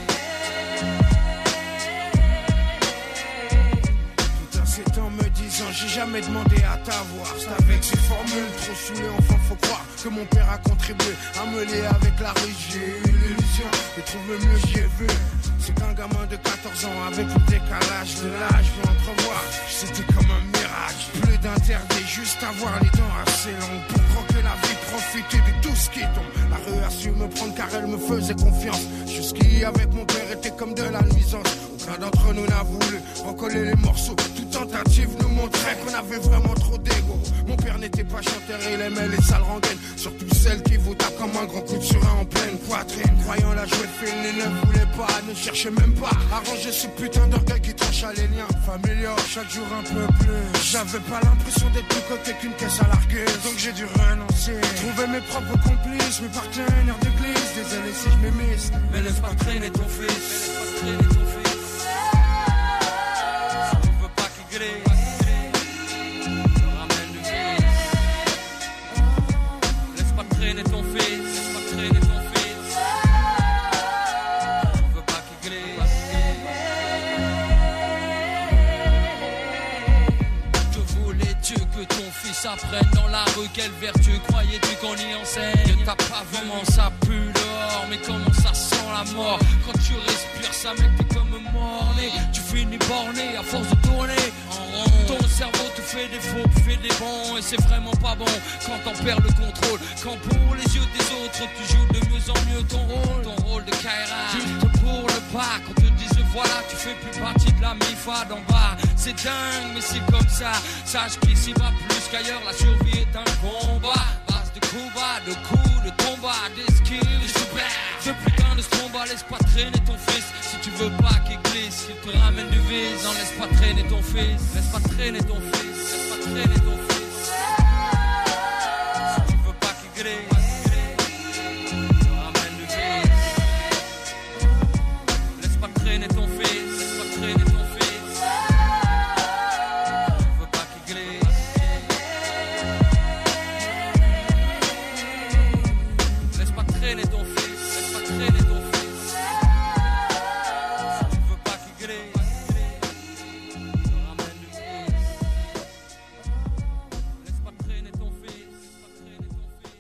Tout un ces temps me disant j'ai jamais demandé à t'avoir. C'est avec ces formules trop saoulées, enfin faut croire que mon père a contribué à me lier avec la rue. J'ai eu l'illusion de trouver mieux, j'ai vu. C'est qu'un gamin de 14 ans avec le décalage de l'âge peut entrevoir. C'était comme un miracle, plus d'interdit, juste avoir les dents assez longues pour croquer la vie, profiter de tout ce qui tombe. La rue a su me prendre car elle me faisait confiance. Jusqu'y avec mon père était comme de la nuisance. Aucun d'entre nous n'a voulu recoller les morceaux. Toute tentative nous montrait qu'on avait vraiment trop d'ego. Mon père n'était pas chanteur, il aimait les sales rengaines. Surtout celles qui vous tapent comme un grand coup de surin en pleine poitrine. Croyant la jouer fine, il ne voulait pas, ne cherchait même pas à ranger ce putain d'orgueil qui trancha les liens familiaux. Chaque jour un peu plus, j'avais pas l'impression d'être plus côté qu'une caisse à larguer. Donc j'ai dû renoncer, trouver mes propres complices, mes partenaires d'église. Désolé si je m'émisse, mais laisse pas traîner ton fils, laisse pas traîner ton fils. Si tu veux pas qu'il glisse, ramène du fils. Laisse pas traîner ton fils, laisse pas traîner ton fils. Si tu veux pas qu'il glisse. Que voulais-tu que ton fils apprenne dans la rue? Quelle vertu croyais-tu qu'on y enseigne? T'as pas vraiment ça pue dehors, mais comment ça sent la mort? Quand tu respires ça mec t'es comme mort-né. Tu finis borné à force de tourner en rond. Ton cerveau te fait des faux, fait des bons. Et c'est vraiment pas bon quand t'en perds le contrôle. Quand pour les yeux des autres tu joues de mieux en mieux ton rôle de Kaira. Juste pour le pas, quand te disent voilà tu fais plus partie de la MIFA d'en bas. C'est dingue mais c'est comme ça. Sache qu'ici va plus qu'ailleurs, la survie est un combat. Base de coups bas, de coups, de combats, d'esquives, de super. Ce putain de stromba, laisse pas traîner ton fils. Si tu veux pas qu'il glisse, qu'il te ramène du vice. Non, laisse pas traîner ton fils, laisse pas traîner ton fils, laisse pas traîner ton fils. Si tu veux pas qu'il glisse, ramène du vice. Laisse pas traîner ton fils, laisse pas traîner ton fils. Si tu veux pas qu'il glisse. Laisse pas traîner ton fils, laisse pas traîner ton fils. Si tu veux pas qu'il glisse, ramène du fils. Laisse pas traîner ton fils, laisse pas traîner ton fils.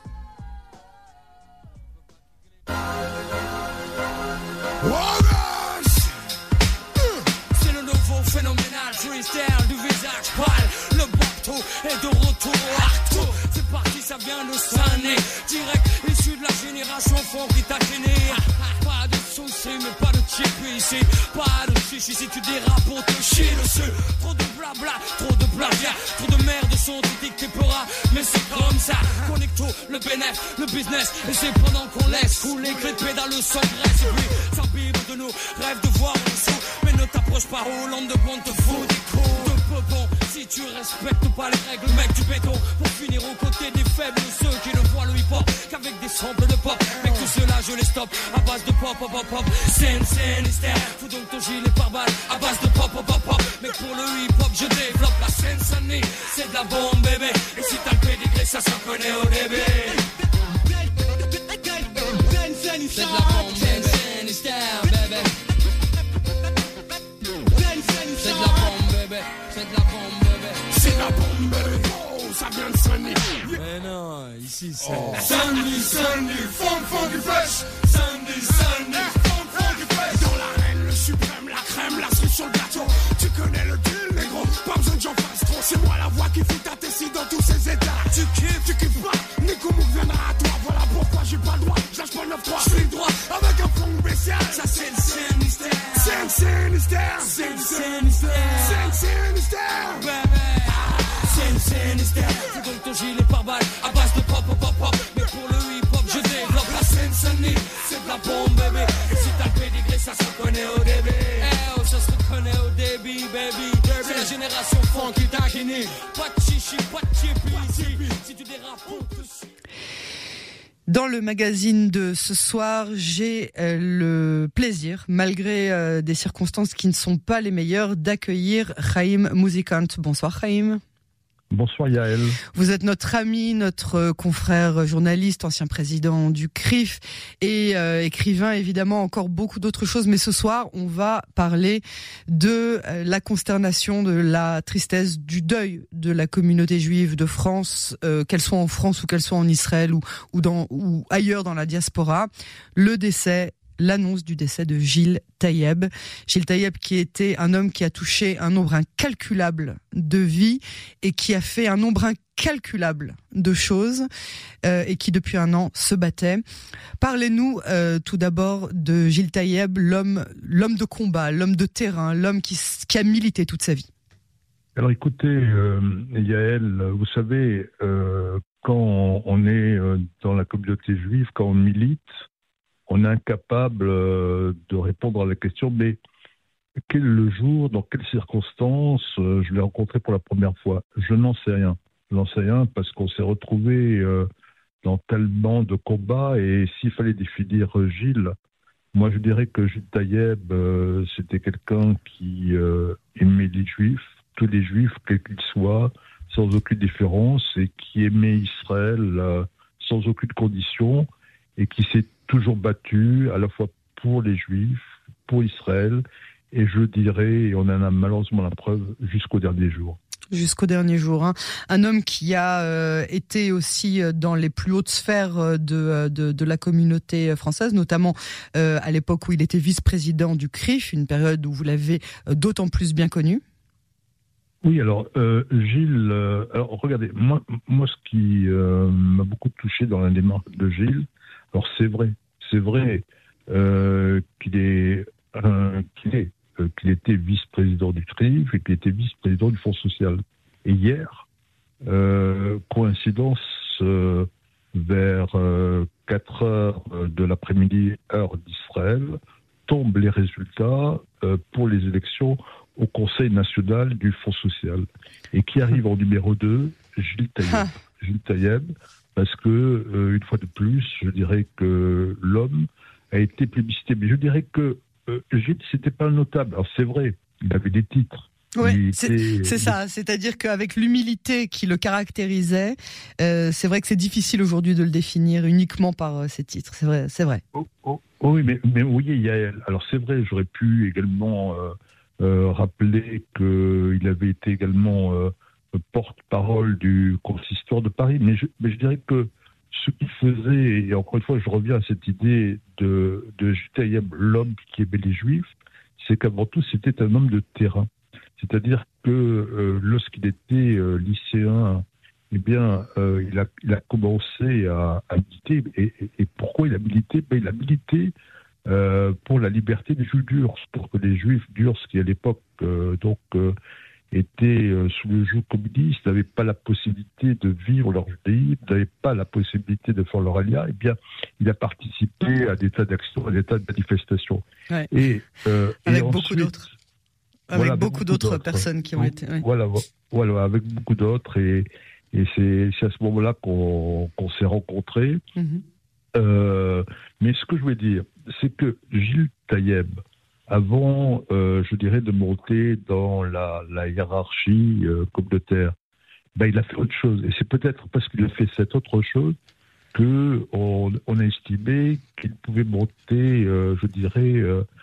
C'est le nouveau phénoménal freestyle du visage pâle. Le bateau est de retour au hardcore. C'est parti, ça vient de Sané. Direct issu de la génération fond qui t'a gêné. Pas de soucis mais pas de chip ici. Pas de chichi si tu dérapes pour te chier dessus. Trop de blabla, trop de plagiat. Trop de merde sont dictés pora. Mais c'est comme ça. Connecto, le bénéf, le business. Et c'est pendant qu'on laisse couler clé de pédale sans graisse. Et puis s'imbibe de nous, rêve de voir en dessous. Mais ne t'approche pas aux lampes de compte, te fout des coups de peupon. Si tu respectes pas les règles, mec du béton. Pour finir aux côtés des faibles, ceux qui ne voient le hip-hop qu'avec des samples de pop. Mec tout cela je les stoppe à base de pop, pop, pop, pop. Scène, hystère. Fous donc ton gilet par balle à base de pop, pop, pop, pop. Mec pour le hip-hop je développe la Seine-Saint-Denis. C'est de la bombe bébé. Et si t'as le pédigré ça se reconnaît au début. C'est de la bombe bébé. C'est de la bombe bébé. C'est de la bombe bébé. C'est de la bombe bébé. Oh, ça vient de Saint-Denis. Mais non, ici c'est Saint-Denis, Saint-Denis, funk du fresh. Saint-Denis, Saint-Denis, funk du fresh. Dans l'arène, le suprême, la crème, la cerise sur le gâteau. Tu connais le deal, négro, pas besoin que j'en fasse trop. C'est moi la voix qui fait ta tessie dans tous ces états. Tu kiffes pas, Nico Mouk viendra à toi. Voilà pourquoi j'ai pas le droit, je lâche pas le 9-3. Je suis droit avec un fond spécial. Ça c'est le Saint-Denis. Saint-Denis, Saint-Denis, Fais donc ton gilet par balle à base de pop, pop, pop. Mais pour le hip-hop, je développe la Seine-Saint-Denis. C'est de la bombe, bébé. Et si t'as le pédigré, ça se reconnaît au débit. Eh oh, ça se reconnaît au débit, baby. C'est la génération funky taquini. Pas de chichi, pas de chippy ici. Si tu dérapes, on te suit. Dans le magazine de ce soir, j'ai le plaisir, malgré des circonstances qui ne sont pas les meilleures, d'accueillir Chaim Mouzikant. Bonsoir Chaim. Bonsoir Yael. Vous êtes notre ami, notre confrère journaliste, ancien président du CRIF et écrivain, évidemment, encore beaucoup d'autres choses. Mais ce soir, on va parler de la consternation, de la tristesse, du deuil de la communauté juive de France, qu'elle soit en France ou qu'elle soit en Israël ou ailleurs dans la diaspora. L'annonce du décès de Gilles Taïeb. Gilles Taïeb qui était un homme qui a touché un nombre incalculable de vies et qui a fait un nombre incalculable de choses et qui depuis un an se battait. Parlez-nous tout d'abord de Gilles Taïeb, l'homme de combat, l'homme de terrain, l'homme qui a milité toute sa vie. Alors écoutez, Yael, vous savez, quand on est dans la communauté juive, quand on milite, on est incapable de répondre à la question, mais quel est le jour, dans quelles circonstances je l'ai rencontré pour la première fois? Je n'en sais rien. Je n'en sais rien parce qu'on s'est retrouvés dans tellement de combats et s'il fallait définir Gilles, moi je dirais que Gilles Taïeb, c'était quelqu'un qui aimait les Juifs, tous les Juifs, quels qu'ils soient, sans aucune différence, et qui aimait Israël sans aucune condition, et qui s'est toujours battu à la fois pour les Juifs, pour Israël, et je dirais, et on en a malheureusement la preuve, jusqu'au dernier jour. Jusqu'au dernier jour. Hein. Un homme qui a été aussi dans les plus hautes sphères de la communauté française, notamment à l'époque où il était vice-président du CRIF, une période où vous l'avez d'autant plus bien connu. Oui, alors Gilles, alors regardez, moi ce qui m'a beaucoup touché dans la démarche de Gilles, alors c'est vrai qu'il était vice-président du CRIF et qu'il était vice-président du Fonds social. Et hier, coïncidence, vers 4 heures de l'après-midi, heure d'Israël, tombent les résultats pour les élections au Conseil national du Fonds social. Et qui arrive en numéro 2, Gilles Taïeb. Gilles Taïeb, parce que, une fois de plus, je dirais que l'homme a été plébiscité. Mais je dirais que Gilles, c'était pas un notable. Alors c'est vrai, il avait des titres. Oui, c'est ça. C'est-à-dire qu'avec l'humilité qui le caractérisait, c'est vrai que c'est difficile aujourd'hui de le définir uniquement par ses titres. C'est vrai. Oui, mais oui, Yael. Alors c'est vrai, j'aurais pu également rappeler qu'il avait été également porte-parole du consistoire de Paris. Mais je dirais que ce qu'il faisait, et encore une fois, je reviens à cette idée de Gilles Taïeb, l'homme qui aimait les Juifs, c'est qu'avant tout, c'était un homme de terrain. C'est-à-dire que lorsqu'il était lycéen, eh bien, il a commencé à militer. Et pourquoi il a milité? Il a milité pour la liberté des Juifs d'Urs, pour que les Juifs d'Urs, qui à l'époque étaient sous le joug communiste, n'avaient pas la possibilité de vivre leur judaïsme, n'avaient pas la possibilité de faire leur alia, eh bien, il a participé à des tas d'actions, à des tas de manifestations. Ouais. Et avec ensuite, beaucoup d'autres. Avec beaucoup d'autres personnes qui ont été. Oui. Voilà, avec beaucoup d'autres. Et c'est à ce moment-là qu'on s'est rencontrés. Mm-hmm. Mais ce que je voulais dire, c'est que Gilles Taïeb, avant, je dirais, de monter dans la hiérarchie communautaire. Il a fait autre chose. Et c'est peut-être parce qu'il a fait cette autre chose qu'on a estimé qu'il pouvait monter, je dirais,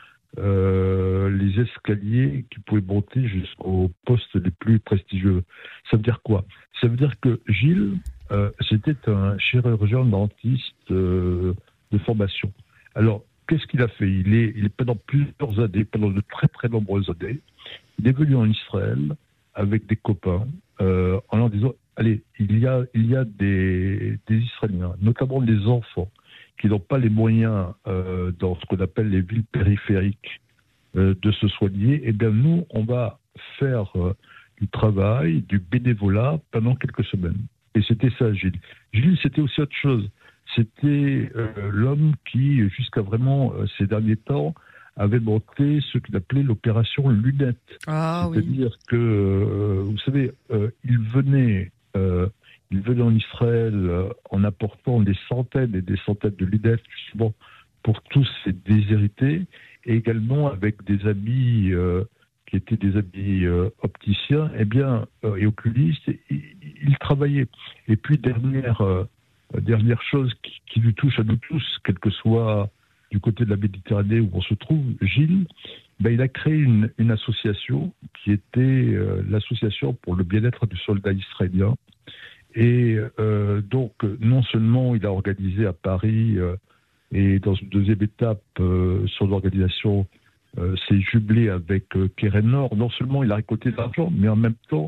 les escaliers, qu'il pouvait monter jusqu'aux postes les plus prestigieux. Ça veut dire quoi? Ça veut dire que Gilles, c'était un chirurgien dentiste de formation. Alors, qu'est-ce qu'il a fait? Il est pendant plusieurs années, pendant de très très nombreuses années, il est venu en Israël avec des copains en leur disant, allez, il y a des Israéliens, notamment des enfants, qui n'ont pas les moyens dans ce qu'on appelle les villes périphériques de se soigner. Eh bien, nous, on va faire du travail, du bénévolat pendant quelques semaines. Et c'était ça, Gilles. Gilles, c'était aussi autre chose. C'était l'homme qui, jusqu'à vraiment ces derniers temps, avait monté ce qu'il appelait l'opération Lunette. C'est-à-dire que, vous savez, il venait en Israël en apportant des centaines et des centaines de lunettes, justement, pour tous ces déshérités, et également avec des amis qui étaient des amis opticiens, et oculistes, il travaillait. Et puis, dernière chose qui nous touche à nous tous, quel que soit du côté de la Méditerranée où on se trouve, Gilles, il a créé une association qui était l'association pour le bien-être du soldat israélien. Et donc, non seulement il a organisé à Paris, et dans une deuxième étape, son organisation s'est jumelée avec Keren Nord. Non seulement il a récolté de l'argent, mais en même temps,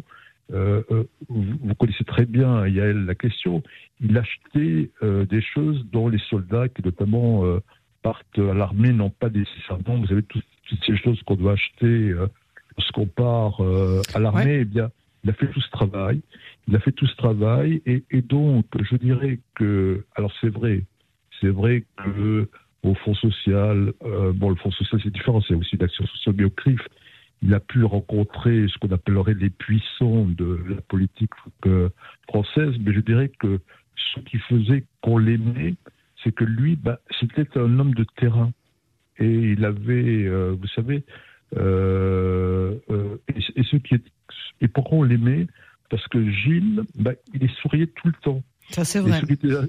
vous connaissez très bien, Yael, la question, il achetait des choses dont les soldats qui notamment partent à l'armée n'ont pas nécessairement. Vous savez, toutes ces choses qu'on doit acheter lorsqu'on part à l'armée, il a fait tout ce travail. Et donc, je dirais que, alors c'est vrai que au Fonds social, le Fonds social c'est différent, c'est aussi l'action sociale, mais au CRIF, il a pu rencontrer ce qu'on appellerait les puissants de la politique française, mais je dirais que ce qui faisait qu'on l'aimait, c'est que lui, c'était un homme de terrain. Et il avait, vous savez, et pourquoi on l'aimait? Parce que Gilles, il souriait tout le temps. Ça, c'est vrai.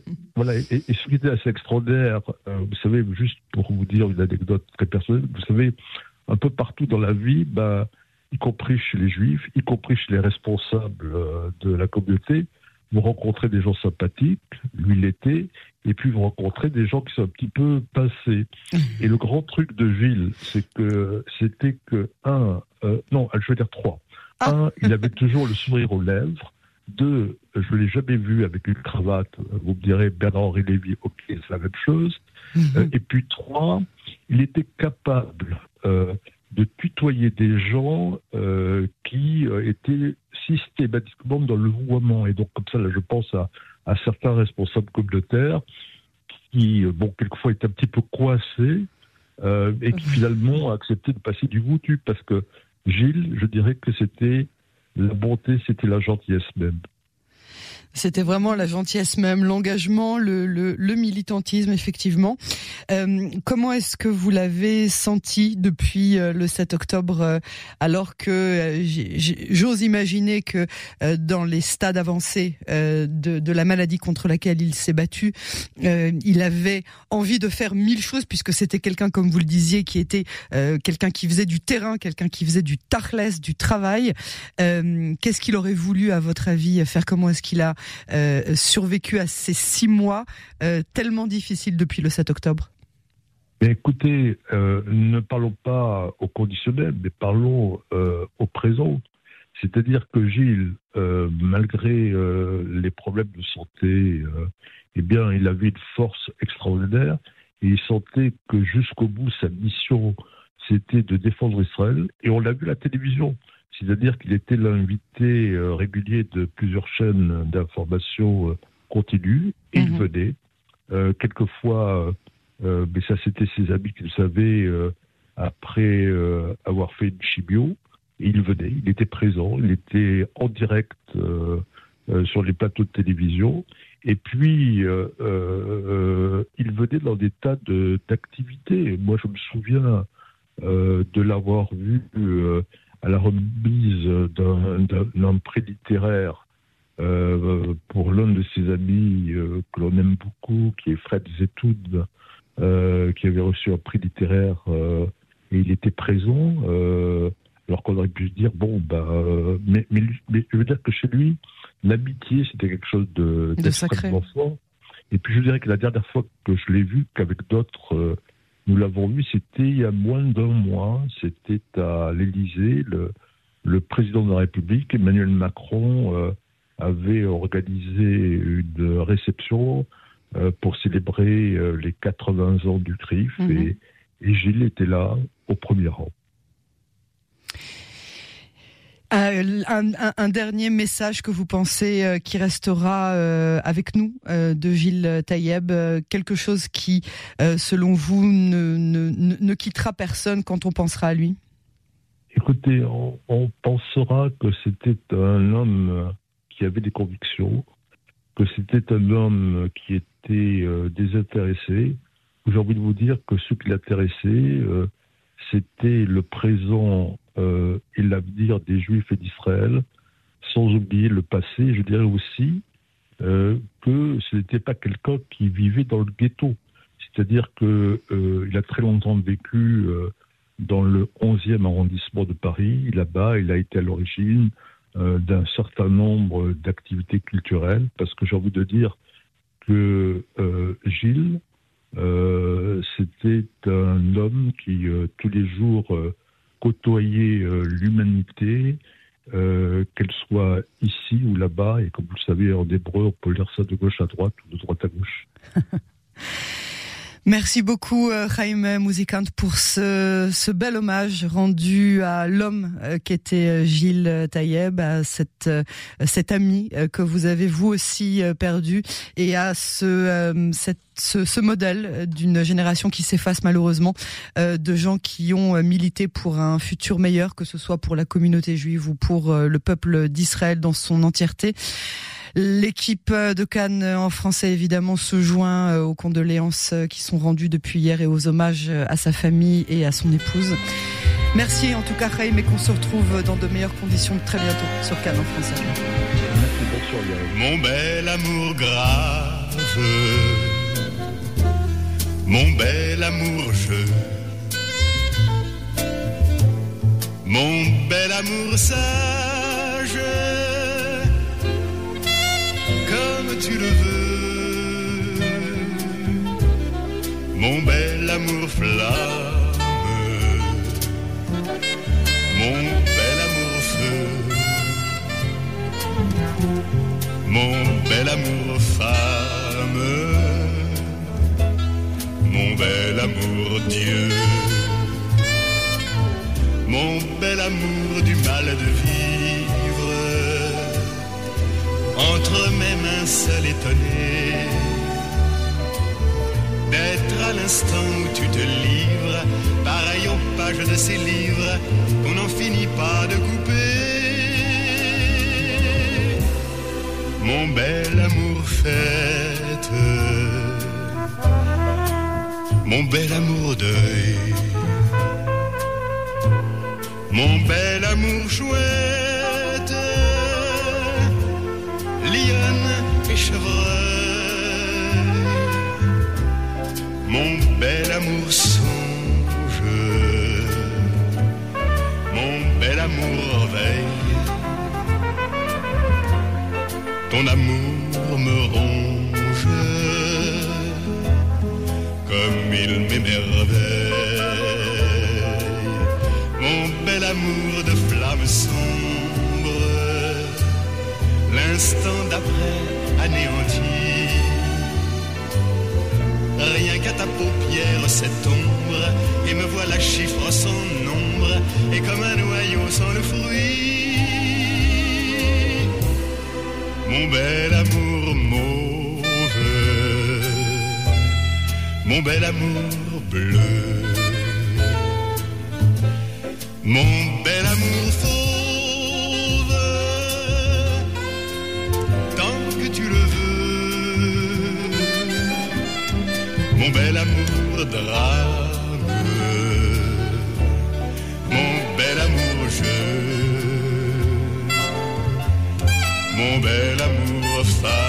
Et ce qui était assez extraordinaire, vous savez, juste pour vous dire une anecdote très personnelle, vous savez, un peu partout dans la vie, y compris chez les Juifs, y compris chez les responsables de la communauté, vous rencontrez des gens sympathiques, lui l'était, et puis vous rencontrez des gens qui sont un petit peu pincés. Et le grand truc de Gilles, c'était que, je vais dire trois. Un, il avait toujours le sourire aux lèvres. Deux, je ne l'ai jamais vu avec une cravate. Vous me direz, Bernard-Henri Lévy, ok, c'est la même chose. Et puis trois, il était capable de tutoyer des gens qui étaient systématiquement dans le vouvoiement. Et donc, comme ça, là, je pense à certains responsables communautaires qui, quelquefois étaient un petit peu coincés et qui finalement acceptaient de passer du voutu. Parce que Gilles, je dirais que c'était la bonté, c'était la gentillesse même. C'était vraiment la gentillesse même, l'engagement, le militantisme, effectivement. Comment est-ce que vous l'avez senti depuis le 7 octobre, alors que j'ose imaginer que dans les stades avancés de la maladie contre laquelle il s'est battu, il avait envie de faire 1000 choses, puisque c'était quelqu'un, comme vous le disiez, qui était quelqu'un qui faisait du terrain, quelqu'un qui faisait du tachlès, du travail. Qu'est-ce qu'il aurait voulu, à votre avis, faire? Comment est-ce qu'il a survécu à ces 6 mois tellement difficiles depuis le 7 octobre? Écoutez, ne parlons pas au conditionnel, mais parlons au présent. C'est-à-dire que Gilles, malgré les problèmes de santé, il avait une force extraordinaire et il sentait que jusqu'au bout, sa mission, c'était de défendre Israël. Et on l'a vu à la télévision. C'est-à-dire qu'il était l'invité régulier de plusieurs chaînes d'information continue, et il venait. Quelquefois, mais ça c'était ses amis qui le savaient, après avoir fait une chimio, et il venait, il était présent, il était en direct sur les plateaux de télévision, et puis il venait dans des tas d'activités. Moi je me souviens de l'avoir vu à la remise d'un prix littéraire pour l'un de ses amis que l'on aime beaucoup, qui est Fred Zetoud, qui avait reçu un prix littéraire et il était présent, alors qu'on aurait pu se dire, mais je veux dire que chez lui, l'amitié, c'était quelque chose d'extrêmement fort. Et puis je dirais que la dernière fois que je l'ai vu, qu'avec d'autres, nous l'avons vu, c'était il y a moins d'un mois, c'était à l'Élysée, le président de la République, Emmanuel Macron, avait organisé une réception pour célébrer les 80 ans du CRIF, et Gilles était là, au premier rang. Un dernier message que vous pensez qui restera avec nous de Gilles Taïeb, quelque chose qui, selon vous, ne quittera personne quand on pensera à lui? Écoutez, on pensera que c'était un homme qui avait des convictions, que c'était un homme qui était désintéressé. J'ai envie de vous dire que ce qui l'intéressait, c'était le présent et l'avenir des Juifs et d'Israël, sans oublier le passé. Je dirais aussi que ce n'était pas quelqu'un qui vivait dans le ghetto. C'est-à-dire qu'il a très longtemps vécu dans le 11e arrondissement de Paris. Là-bas, il a été à l'origine d'un certain nombre d'activités culturelles, parce que j'ai envie de dire que Gilles, c'était un homme qui, tous les jours, côtoyait l'humanité, qu'elle soit ici ou là-bas, et comme vous le savez, en hébreu, on peut lire ça de gauche à droite ou de droite à gauche. Merci beaucoup, Chaim Muzikant, pour ce bel hommage rendu à l'homme qu'était Gilles Taïeb, à cet ami que vous avez vous aussi perdu, et à ce modèle d'une génération qui s'efface malheureusement, de gens qui ont milité pour un futur meilleur, que ce soit pour la communauté juive ou pour le peuple d'Israël dans son entièreté. L'équipe de Cannes en français évidemment se joint aux condoléances qui sont rendues depuis hier et aux hommages à sa famille et à son épouse. Merci en tout cas Chaim, et qu'on se retrouve dans de meilleures conditions très bientôt sur Cannes en français. Merci, bonsoir Yael. Mon bel amour grave, mon bel amour jeu, mon bel amour sage, comme tu le veux, mon bel amour flamme, mon bel amour feu, mon bel amour femme, mon bel amour Dieu, mon bel amour du mal de vivre, entre mes mains seul étonné, d'être à l'instant où tu te livres, pareil aux pages de ces livres qu'on n'en finit pas de couper. Mon bel amour fête, mon bel amour deuil, mon bel amour chouette, lionne et chevreuil, mon bel amour songe, mon bel amour veille, ton amour me ronge, comme il m'émerveille, mon bel amour de flamme sombre, l'instant d'après anéanti, rien qu'à ta paupière cette ombre, et me voilà chiffre sans nombre, et comme un noyau sans le fruit, mon bel amour mauve, mon bel amour bleu, mon bel amour fauve, tant que tu le veux, mon bel amour drame, mon bel amour, femme.